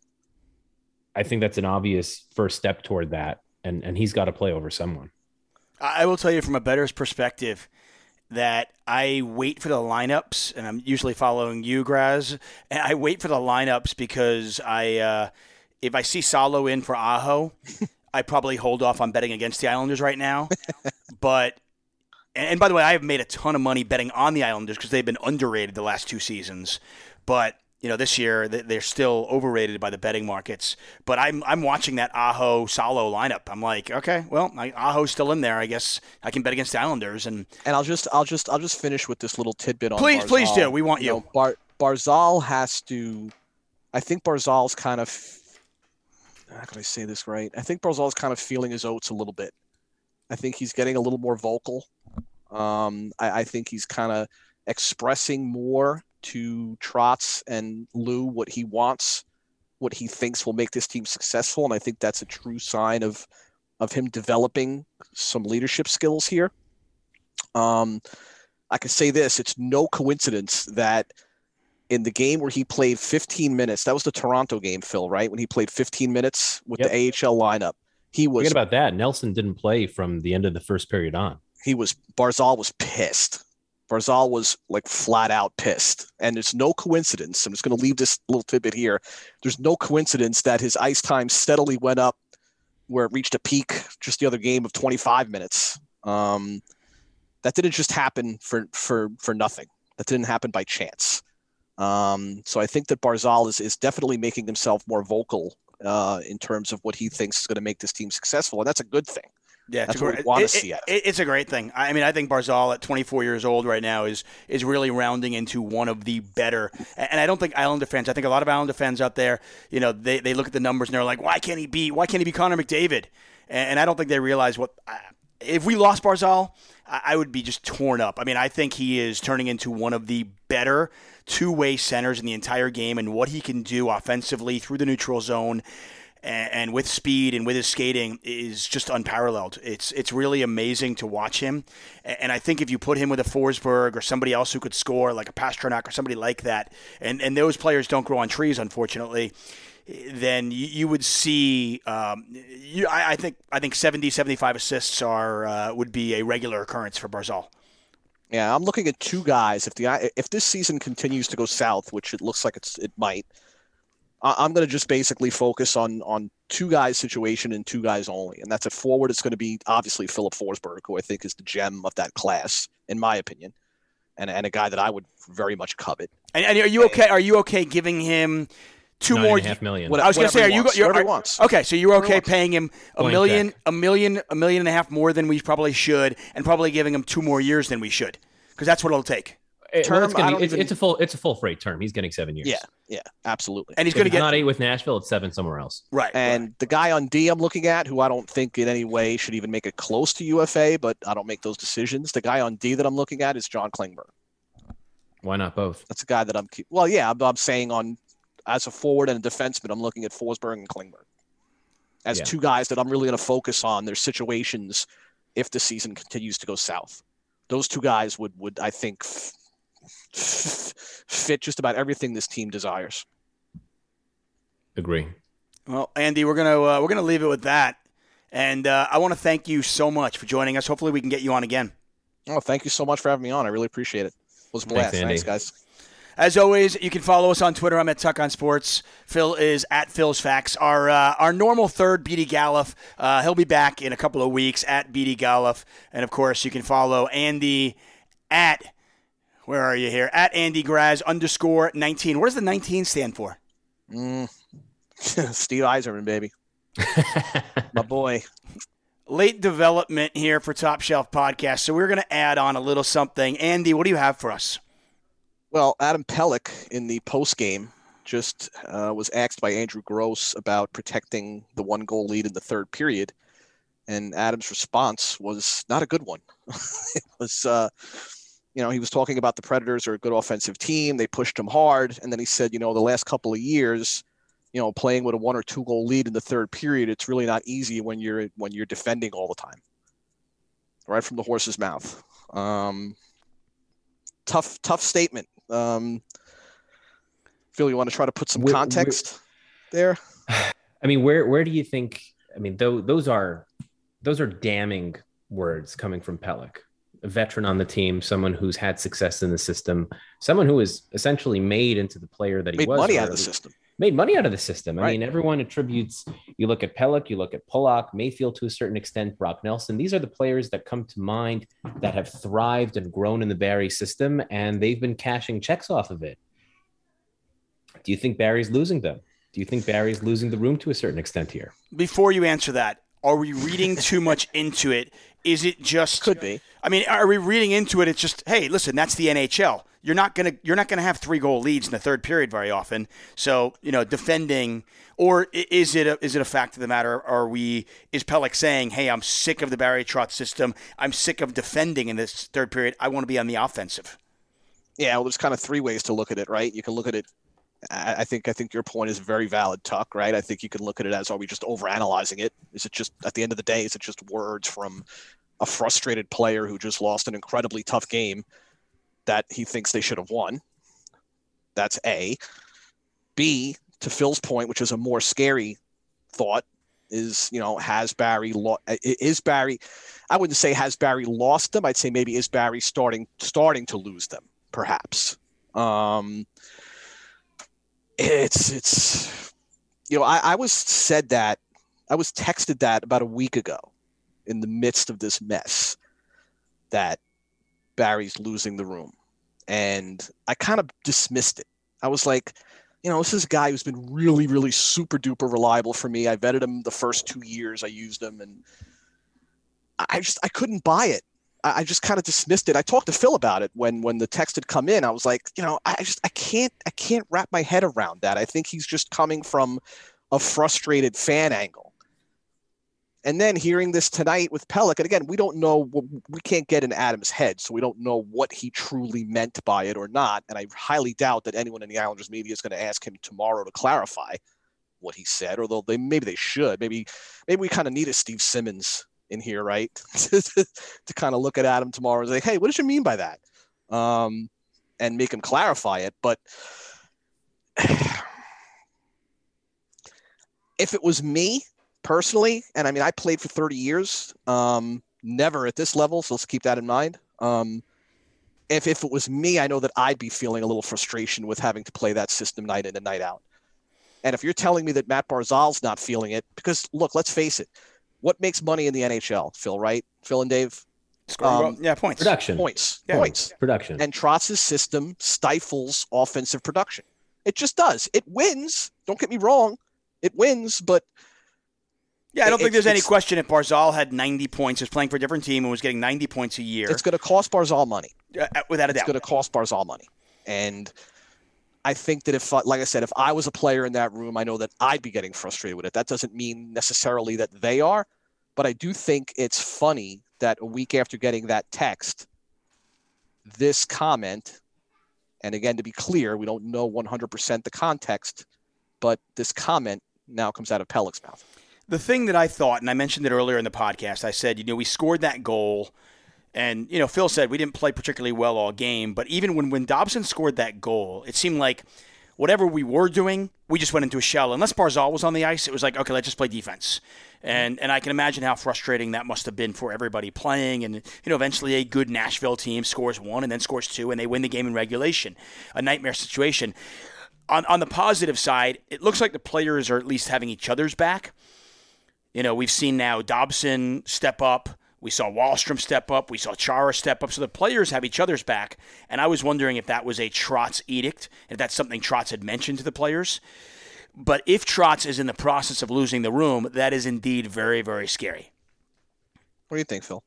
[SPEAKER 2] I think that's an obvious first step toward that. And, and he's got to play over someone.
[SPEAKER 1] I will tell you from a bettor's perspective that I wait for the lineups, and I'm usually following you, Graz, and I wait for the lineups because I, uh, if I see Salo in for Aho, I probably hold off on betting against the Islanders right now. But, and, and by the way, I have made a ton of money betting on the Islanders because they've been underrated the last two seasons. But you know, this year they're still overrated by the betting markets. But I'm I'm watching that Aho Salo lineup. I'm like, okay, well, I, Aho's still in there. I guess I can bet against the Islanders. And
[SPEAKER 3] And I'll just I'll just I'll just finish with this little tidbit on
[SPEAKER 1] please,
[SPEAKER 3] Barzal.
[SPEAKER 1] please do. We want you.
[SPEAKER 3] know, Bar, Barzal has to. I think Barzal's kind of, how can I say this right? I think Barzal's kind of feeling his oats a little bit. I think he's getting a little more vocal. Um, I, I think he's kind of expressing more to Trotz and Lou what he wants, what he thinks will make this team successful. And I think that's a true sign of, of him developing some leadership skills here. Um, I can say this, it's no coincidence that in the game where he played fifteen minutes, that was the Toronto game, Phil, right? When he played fifteen minutes with
[SPEAKER 2] Yep.
[SPEAKER 3] the A H L lineup, he was,
[SPEAKER 2] Forget about that. Nelson didn't play from the end of the first period on.
[SPEAKER 3] he was, Barzal was pissed. Barzal was like flat out pissed. And there's no coincidence. I'm just going to leave this little tidbit here. There's no coincidence that his ice time steadily went up where it reached a peak just the other game of twenty-five minutes. Um, that didn't just happen for, for, for nothing. That didn't happen by chance. Um, so I think that Barzal is, is definitely making himself more vocal uh, in terms of what he thinks is going to make this team successful. And that's a good thing.
[SPEAKER 1] Yeah,
[SPEAKER 3] That's
[SPEAKER 1] it's a
[SPEAKER 3] what
[SPEAKER 1] great-
[SPEAKER 3] we want
[SPEAKER 1] it-
[SPEAKER 3] to see
[SPEAKER 1] it-
[SPEAKER 3] out of
[SPEAKER 1] it- It's a great thing. I mean, I think Barzal at twenty-four years old right now is is really rounding into one of the better. And I don't think Islander fans. I think a lot of Islander fans out there, you know, they, they look at the numbers and they're like, why can't he be? Why can't he be Connor McDavid? And, and I don't think they realize what. If we lost Barzal, I, I would be just torn up. I mean, I think he is turning into one of the better two-way centers in the entire game, and what he can do offensively through the neutral zone. And with speed and with his skating is just unparalleled. It's it's really amazing to watch him. And I think if you put him with a Forsberg or somebody else who could score, like a Pasternak or somebody like that, and, and those players don't grow on trees, unfortunately, then you, you would see. Um, you, I, I think I think seventy, seventy-five assists are uh, would be a regular occurrence for Barzal.
[SPEAKER 3] Yeah, I'm looking at two guys. If the if this season continues to go south, which it looks like it's it might, I'm going to just basically focus on on two guys' situation and two guys only. And that's a forward. It's going to be obviously Philip Forsberg, who I think is the gem of that class, in my opinion, and and a guy that I would very much covet.
[SPEAKER 1] And, and are you okay? Are you okay giving him two
[SPEAKER 2] Nine
[SPEAKER 1] more?
[SPEAKER 2] and a half million.
[SPEAKER 3] What-
[SPEAKER 1] I was going to say, are
[SPEAKER 3] he
[SPEAKER 1] you?
[SPEAKER 3] wants,
[SPEAKER 1] You're,
[SPEAKER 3] whatever
[SPEAKER 1] are,
[SPEAKER 3] he wants.
[SPEAKER 1] Okay, so you're
[SPEAKER 3] Whatever he
[SPEAKER 1] okay
[SPEAKER 3] wants.
[SPEAKER 1] paying him a
[SPEAKER 2] Blank
[SPEAKER 1] million,
[SPEAKER 2] check.
[SPEAKER 1] a million, a million and a half more than we probably should, and probably giving him two more years than we should, because that's what it'll take.
[SPEAKER 2] It- well,
[SPEAKER 3] Term,
[SPEAKER 2] it's, gonna
[SPEAKER 3] I
[SPEAKER 2] be-
[SPEAKER 3] don't
[SPEAKER 2] it's,
[SPEAKER 3] even-
[SPEAKER 2] it's a full it's a full freight term. He's getting seven years.
[SPEAKER 3] Yeah, yeah, absolutely.
[SPEAKER 1] And he's
[SPEAKER 2] If
[SPEAKER 1] going to
[SPEAKER 2] it's
[SPEAKER 1] get
[SPEAKER 2] not eight with Nashville. It's seven somewhere else.
[SPEAKER 1] right.
[SPEAKER 3] And
[SPEAKER 1] right.
[SPEAKER 3] the guy on D I'm looking at, who I don't think in any way should even make it close to U F A, but I don't make those decisions. The guy on D that I'm looking at is John Klingberg.
[SPEAKER 2] Why not both?
[SPEAKER 3] That's a guy that I'm keep, well, yeah, I'm, I'm saying on as a forward and a defenseman, I'm looking at Forsberg and Klingberg as
[SPEAKER 2] Yeah.
[SPEAKER 3] two guys that I'm really going to focus on their situations if the season continues to go south. Those two guys would would I think f- f- fit just about everything this team desires.
[SPEAKER 2] Agree.
[SPEAKER 1] Well, Andy, we're gonna uh, we're gonna leave it with that, and uh, I want to thank you so much for joining us. Hopefully, we can get you on again.
[SPEAKER 3] Oh, thank you so much for having me on. I really appreciate it. It was a blast.
[SPEAKER 2] Thanks, Andy.
[SPEAKER 3] Thanks, guys.
[SPEAKER 1] As always, you can follow us on Twitter. I'm at Tuck on Sports. Phil is at Phil's Facts. Our uh, our normal third, B D Gallup, uh, he'll be back in a couple of weeks at B D Gallup. And, of course, you can follow Andy at, where are you here? At Andy Graz underscore nineteen. What does the nineteen stand for?
[SPEAKER 3] Mm. Steve Eiserman, baby. My boy.
[SPEAKER 1] Late development here for Top Shelf Podcast. So we're going to add on a little something. Andy, what do you have for us?
[SPEAKER 3] Well, Adam Pelech in the post game just uh, was asked by Andrew Gross about protecting the one goal lead in the third period, and Adam's response was not a good one. It was, uh, you know, he was talking about the Predators are a good offensive team. They pushed them hard, and then he said, you know, the last couple of years, you know, playing with a one or two goal lead in the third period, it's really not easy when you're when you're defending all the time. Right from the horse's mouth. Um, tough, tough statement. Um, Phil, you want to try to put some
[SPEAKER 2] We're-
[SPEAKER 3] context there?
[SPEAKER 2] I mean, where where do you think? I mean, though those are those are damning words coming from Pelech, a veteran on the team, someone who's had success in the system, someone who was essentially made into the player that he
[SPEAKER 3] Made
[SPEAKER 2] was.
[SPEAKER 3] money
[SPEAKER 2] or
[SPEAKER 3] out of the system.
[SPEAKER 2] Made money out of the system. I
[SPEAKER 3] Right.
[SPEAKER 2] mean, everyone attributes. You look at Pelech, you look at Polak, Mayfield to a certain extent, Brock Nelson. These are the players that come to mind that have thrived and grown in the Barrie system, and they've been cashing checks off of it. Do you think Barrie's losing them? Do you think Barrie's losing the room to a certain extent here?
[SPEAKER 1] Before you answer that, are we reading too much into it? Is it just
[SPEAKER 3] Could be.
[SPEAKER 1] I mean, are we reading into it? It's just, hey, listen, that's the N H L. you're not gonna you're not gonna have three goal leads in the third period very often. So you know, defending, or is it a, is it a fact of the matter? Are we is Pelech saying, "Hey, I'm sick of the Barry Trotz system. I'm sick of defending in this third period. I want to be on the offensive."
[SPEAKER 3] Yeah, well, there's kind of three ways to look at it, right? You can look at it. I think I think your point is very valid, Tuck. Right? I think you can look at it as, are we just overanalyzing it? Is it just, at the end of the day, is it just words from a frustrated player who just lost an incredibly tough game that he thinks they should have won? That's A. B, to Phil's point, which is a more scary thought, is, you know, has Barry lo- is Barry? I wouldn't say has Barry lost them. I'd say maybe is Barry starting starting to lose them, perhaps. Um, it's it's you know, I, I was said that I was texted that about a week ago, in the midst of this mess, that Barry's losing the room. And I kind of dismissed it. I was like, you know, this is a guy who's been really, really super duper reliable for me. I vetted him the first two years I used him, and I just, I couldn't buy it. I, I just kind of dismissed it. I talked to Phil about it when, when the text had come in. I was like, you know, I just, I can't, I can't wrap my head around that. I think he's just coming from a frustrated fan angle. And then hearing this tonight with Pelech, and again, we don't know, we can't get in Adam's head, so we don't know what he truly meant by it or not. And I highly doubt that anyone in the Islanders media is going to ask him tomorrow to clarify what he said, although they maybe they should. Maybe maybe we kind of need a Steve Simmons in here, right? to, to kind of look at Adam tomorrow and say, hey, what did you mean by that? Um, and make him clarify it. But if it was me, personally, and I mean, I played for thirty years, um, never at this level, so let's keep that in mind. Um, if, if it was me, I know that I'd be feeling a little frustration with having to play that system night in and night out. And if you're telling me that Matt Barzal's not feeling it, because, look, let's face it, what makes money in the N H L? Phil, right? Phil and Dave?
[SPEAKER 1] Um, yeah, points.
[SPEAKER 2] Production.
[SPEAKER 3] Points.
[SPEAKER 1] Yeah.
[SPEAKER 3] Points.
[SPEAKER 2] Production.
[SPEAKER 3] And Trotz's system stifles offensive production. It just does. It wins. Don't get me wrong. It wins, but
[SPEAKER 1] yeah, I don't
[SPEAKER 3] it,
[SPEAKER 1] think there's any
[SPEAKER 3] it's,
[SPEAKER 1] question if Barzal had ninety points, was playing for a different team, and was getting ninety points a year.
[SPEAKER 3] It's going to cost Barzal money.
[SPEAKER 1] Uh, without a doubt.
[SPEAKER 3] It's going to cost Barzal money. And I think that if, like I said, if I was a player in that room, I know that I'd be getting frustrated with it. That doesn't mean necessarily that they are, but I do think it's funny that a week after getting that text, this comment, and again, to be clear, we don't know one hundred percent the context, but this comment now comes out of Pelech's mouth.
[SPEAKER 1] The thing that I thought, and I mentioned it earlier in the podcast, I said, you know, we scored that goal, and, you know, Phil said we didn't play particularly well all game, but even when, when Dobson scored that goal, it seemed like whatever we were doing, we just went into a shell. Unless Barzal was on the ice, it was like, okay, let's just play defense. And and I can imagine how frustrating that must have been for everybody playing. And, you know, eventually a good Nashville team scores one and then scores two, and they win the game in regulation. A nightmare situation. On, on the positive side, it looks like the players are at least having each other's back. You know, we've seen now Dobson step up. We saw Wahlstrom step up. We saw Chara step up. So the players have each other's back. And I was wondering if that was a Trotz edict, if that's something Trotz had mentioned to the players. But if Trotz is in the process of losing the room, that is indeed very, very scary.
[SPEAKER 3] What do you think, Phil?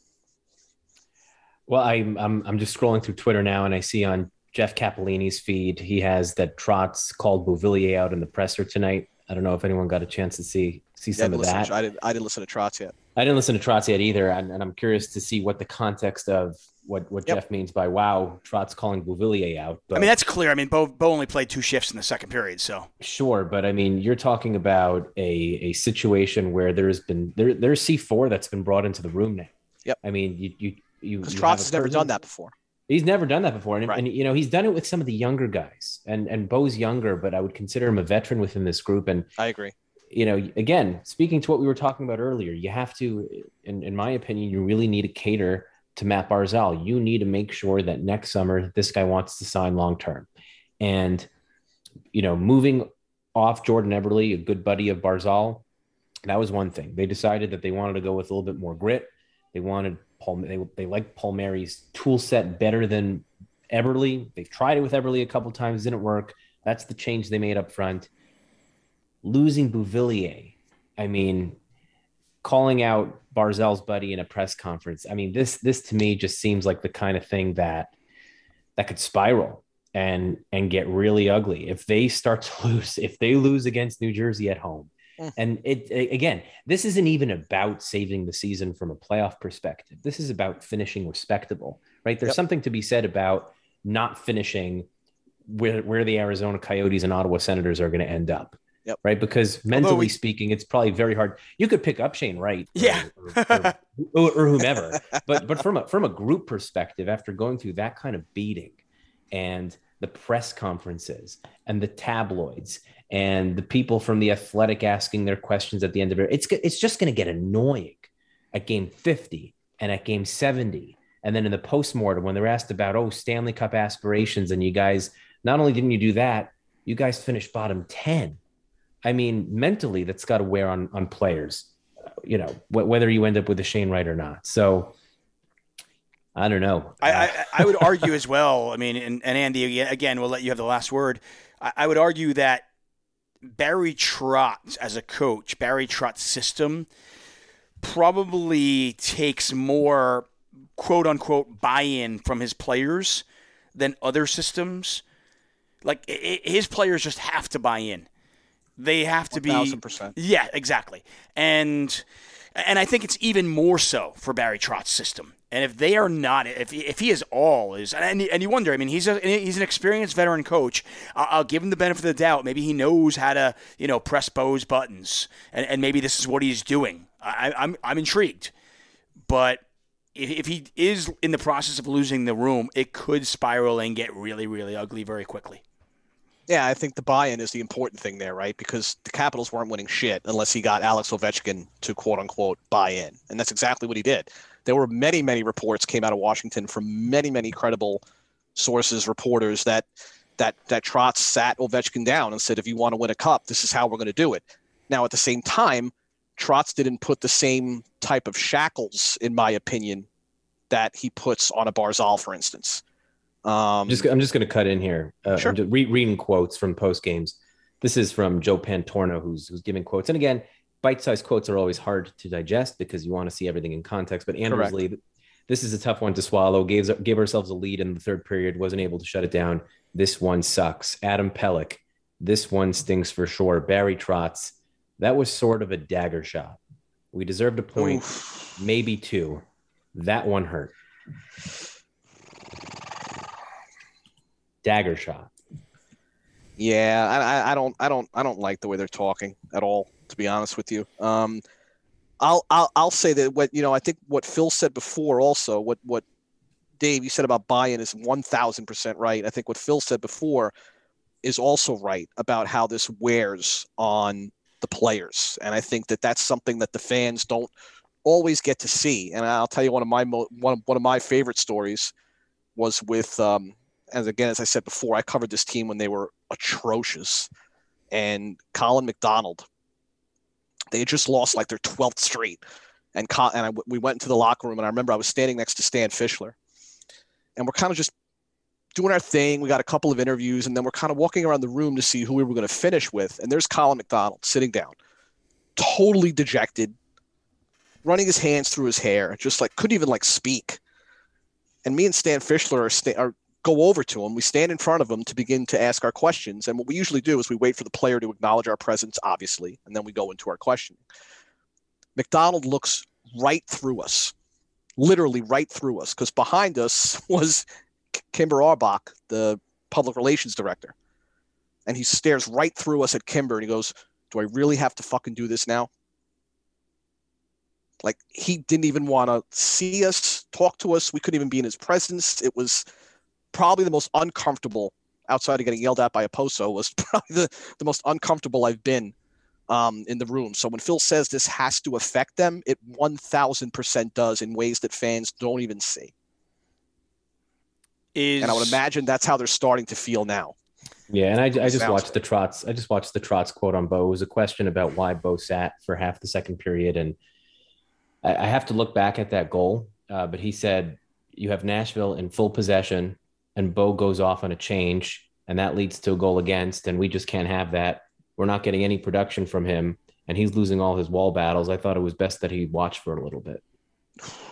[SPEAKER 2] Well, I'm I'm I'm just scrolling through Twitter now, and I see on Jeff Capellini's feed, he has that Trotz called Beauvillier out in the presser tonight. I don't know if anyone got a chance to see see some
[SPEAKER 3] yeah,
[SPEAKER 2] of that.
[SPEAKER 3] To, I didn't I didn't listen to Trotz yet.
[SPEAKER 2] I didn't listen to Trotz yet either, and, and I'm curious to see what the context of what, what yep. Jeff means by, wow, Trotz calling Beauvillier out. But,
[SPEAKER 1] I mean, that's clear. I mean, Bo, Bo only played two shifts in the second period, so.
[SPEAKER 2] Sure, but I mean, you're talking about a, a situation where there's been, there there's C four that's been brought into the room now.
[SPEAKER 3] Yep.
[SPEAKER 2] I mean, you you you.
[SPEAKER 3] Because Trotz has never done that before.
[SPEAKER 2] He's never done that before. And,
[SPEAKER 3] right.
[SPEAKER 2] and, you know, he's done it with some of the younger guys. And, and Bo's younger, but I would consider him a veteran within this group. And
[SPEAKER 3] I agree.
[SPEAKER 2] You know, again, speaking to what we were talking about earlier, you have to, in, in my opinion, you really need to cater to Matt Barzal. You need to make sure that next summer this guy wants to sign long-term. And, you know, moving off Jordan Eberle, a good buddy of Barzal, that was one thing. They decided that they wanted to go with a little bit more grit. They wanted Paul, they, they liked Palmieri's tool set better than Eberle. They tried it with Eberle a couple times, didn't work. That's the change they made up front. Losing Beauvillier, I mean, calling out Barzal's buddy in a press conference. I mean, this this to me just seems like the kind of thing that that could spiral and and get really ugly if they start to lose, if they lose against New Jersey at home. Mm. And it, it again, this isn't even about saving the season from a playoff perspective. This is about finishing respectable, right? There's yep. something to be said about not finishing where, where the Arizona Coyotes and Ottawa Senators are going to end up. Yep. Right. Because mentally we, speaking, it's probably very hard. You could pick up Shane Wright or,
[SPEAKER 1] yeah.
[SPEAKER 2] or, or, or, or whomever. But but from a from a group perspective, after going through that kind of beating and the press conferences and the tabloids and the people from The Athletic asking their questions at the end of it, it's it's just going to get annoying at game fifty and at game seventy. And then in the postmortem, when they're asked about, oh, Stanley Cup aspirations, and you guys, not only didn't you do that, you guys finished bottom ten. I mean, mentally, that's got to wear on on players, uh, you know, wh- whether you end up with a Shane Wright or not. So I don't know.
[SPEAKER 1] I, I, I would argue as well. I mean, and, and Andy, again, we'll let you have the last word. I, I would argue that Barry Trotz as a coach, Barry Trotz's system probably takes more quote unquote buy-in from his players than other systems. Like it, his players just have to buy in. They have to be
[SPEAKER 3] one thousand percent.
[SPEAKER 1] Yeah, exactly. And and I think it's even more so for Barry Trotz's system. And if they are not, if if he is all is, and and you wonder, I mean, he's a he's an experienced veteran coach. I'll, I'll give him the benefit of the doubt. Maybe he knows how to, you know, press Bo's buttons, and, and maybe this is what he's doing. I, I'm I'm intrigued, but if, if he is in the process of losing the room, it could spiral and get really really ugly very quickly.
[SPEAKER 3] Yeah, I think the buy-in is the important thing there, right? Because the Capitals weren't winning shit unless he got Alex Ovechkin to quote-unquote buy in. And that's exactly what he did. There were many, many reports came out of Washington from many, many credible sources, reporters, that that that Trotz sat Ovechkin down and said, if you want to win a cup, this is how we're going to do it. Now, at the same time, Trotz didn't put the same type of shackles, in my opinion, that he puts on a Barzal, for instance. Um,
[SPEAKER 2] just, I'm just going to cut in here. Uh,
[SPEAKER 3] sure.
[SPEAKER 2] I'm just re- reading quotes from post games. This is from Joe Pantorno, who's who's giving quotes. And again, bite-sized quotes are always hard to digest because you want to see everything in context. But Anders Lee, this is a tough one to swallow. Gave gave ourselves a lead in the third period, wasn't able to shut it down. This one sucks. Adam Pelech, this one stings for sure. Barry Trotz, that was sort of a dagger shot. We deserved a point, Oof. maybe two. That one hurt. Dagger shot.
[SPEAKER 3] Yeah, I, I don't, I don't, I don't like the way they're talking at all. To be honest with you, um, I'll, I'll, I'll say that what you know. I think what Phil said before, also what, what Dave you said about buy-in is one thousand percent right. I think what Phil said before is also right about how this wears on the players, and I think that that's something that the fans don't always get to see. And I'll tell you one of my mo- one one of my favorite stories was with. Um, And again, as I said before, I covered this team when they were atrocious. And Colin McDonald, they had just lost like their twelfth straight. And, Col- and I, we went into the locker room, and I remember I was standing next to Stan Fischler. And we're kind of just doing our thing. We got a couple of interviews, and then we're kind of walking around the room to see who we were going to finish with. And there's Colin McDonald sitting down, totally dejected, running his hands through his hair, just like couldn't even like speak. And me and Stan Fischler are, sta- are go over to him. We stand in front of him to begin to ask our questions. And what we usually do is we wait for the player to acknowledge our presence, obviously, and then we go into our questioning. McDonald looks right through us, literally right through us, because behind us was Kimber Arbach, the public relations director. And he stares right through us at Kimber and he goes, do I really have to fucking do this now? Like, he didn't even want to see us, talk to us. We couldn't even be in his presence. It was probably the most uncomfortable, outside of getting yelled at by a Poso, was probably the, the most uncomfortable I've been um, in the room. So when Phil says this has to affect them, it one thousand percent does in ways that fans don't even see. Is... And I would imagine that's how they're starting to feel now.
[SPEAKER 2] Yeah, and I, I just watched the Trotz. I just watched the Trotz quote on Bo. It was a question about why Bo sat for half the second period, and I, I have to look back at that goal. Uh, but he said, "You have Nashville in full possession, and Bo goes off on a change, and that leads to a goal against, and we just can't have that. We're not getting any production from him, and he's losing all his wall battles. I thought it was best that he watched for a little bit."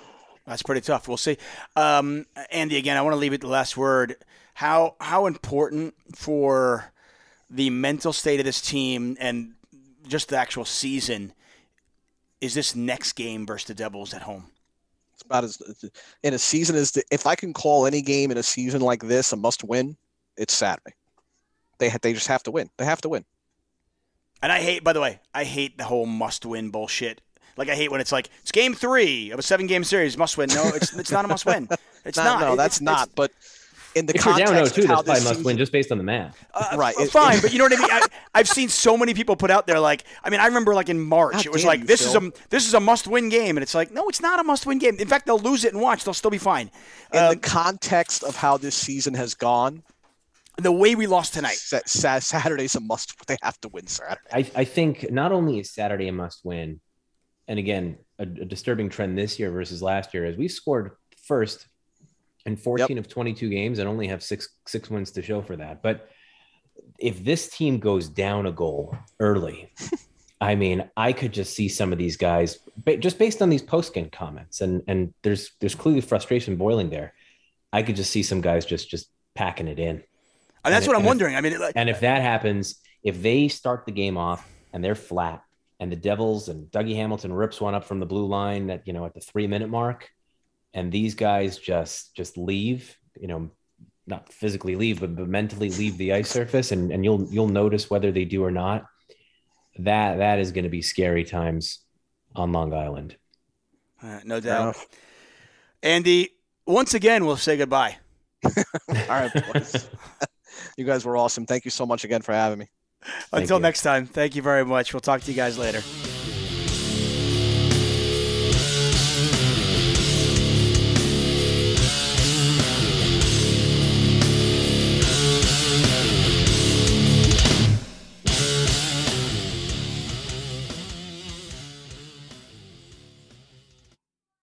[SPEAKER 1] That's pretty tough. We'll see. Um, Andy, again, I want to leave it the last word. How how important for the mental state of this team and just the actual season is this next game versus the Devils at home?
[SPEAKER 3] It's about as in a season as the, if I can call any game in a season like this a must win, it's Saturday. They ha- they just have to win. They have to win.
[SPEAKER 1] And I hate, by the way, I hate the whole must win bullshit. Like, I hate when it's like, it's game three of a seven-game series, must-win. No, it's it's not a must-win. It's
[SPEAKER 3] no,
[SPEAKER 1] not.
[SPEAKER 3] No,
[SPEAKER 1] It-
[SPEAKER 3] that's
[SPEAKER 1] it's,
[SPEAKER 3] not.
[SPEAKER 1] It's,
[SPEAKER 3] but in the
[SPEAKER 2] If you're
[SPEAKER 3] context
[SPEAKER 2] down oh
[SPEAKER 3] of
[SPEAKER 2] two,
[SPEAKER 3] how
[SPEAKER 2] that's probably
[SPEAKER 3] this
[SPEAKER 2] must
[SPEAKER 3] season,
[SPEAKER 2] win just based on the math.
[SPEAKER 1] uh,
[SPEAKER 3] right,
[SPEAKER 1] f-
[SPEAKER 3] it-
[SPEAKER 1] fine,
[SPEAKER 3] it-
[SPEAKER 1] but you know what I mean? I, I've seen so many people put out there like, I mean, I remember like in March,
[SPEAKER 3] God
[SPEAKER 1] it was
[SPEAKER 3] damn
[SPEAKER 1] like,
[SPEAKER 3] you,
[SPEAKER 1] this is
[SPEAKER 3] Phil.
[SPEAKER 1] a this is a must-win game. And it's like, no, it's not a must-win game. In fact, they'll lose it and watch. They'll still be fine.
[SPEAKER 3] in
[SPEAKER 1] Um,
[SPEAKER 3] the context of how this season has gone,
[SPEAKER 1] the way we lost tonight.
[SPEAKER 3] Sa- Sa- Saturday's a must. They have to win Saturday.
[SPEAKER 2] I, I think not only is Saturday a must win, and again, a, a disturbing trend this year versus last year is we scored first in fourteen yep. of twenty-two games and only have six six wins to show for that. But if this team goes down a goal early, I mean, I could just see some of these guys just based on these post-game comments, and and there's there's clearly frustration boiling there. I could just see some guys just just packing it in.
[SPEAKER 1] And that's
[SPEAKER 2] and
[SPEAKER 1] what I'm
[SPEAKER 2] if,
[SPEAKER 1] wondering. I mean, like,
[SPEAKER 2] and if that happens, if they start the game off and they're flat, and the Devils and Dougie Hamilton rips one up from the blue line at, you know, at the three minute mark, and these guys just, just leave, you know, not physically leave, but, but mentally leave the ice surface, and, and you'll, you'll notice whether they do or not. That, that is going to be scary times on Long Island.
[SPEAKER 1] Uh, no doubt. Andy, once again, we'll say goodbye.
[SPEAKER 3] All right, boys. You guys were awesome. Thank you so much again for having me.
[SPEAKER 1] Until next time, thank you very much. We'll talk to you guys later.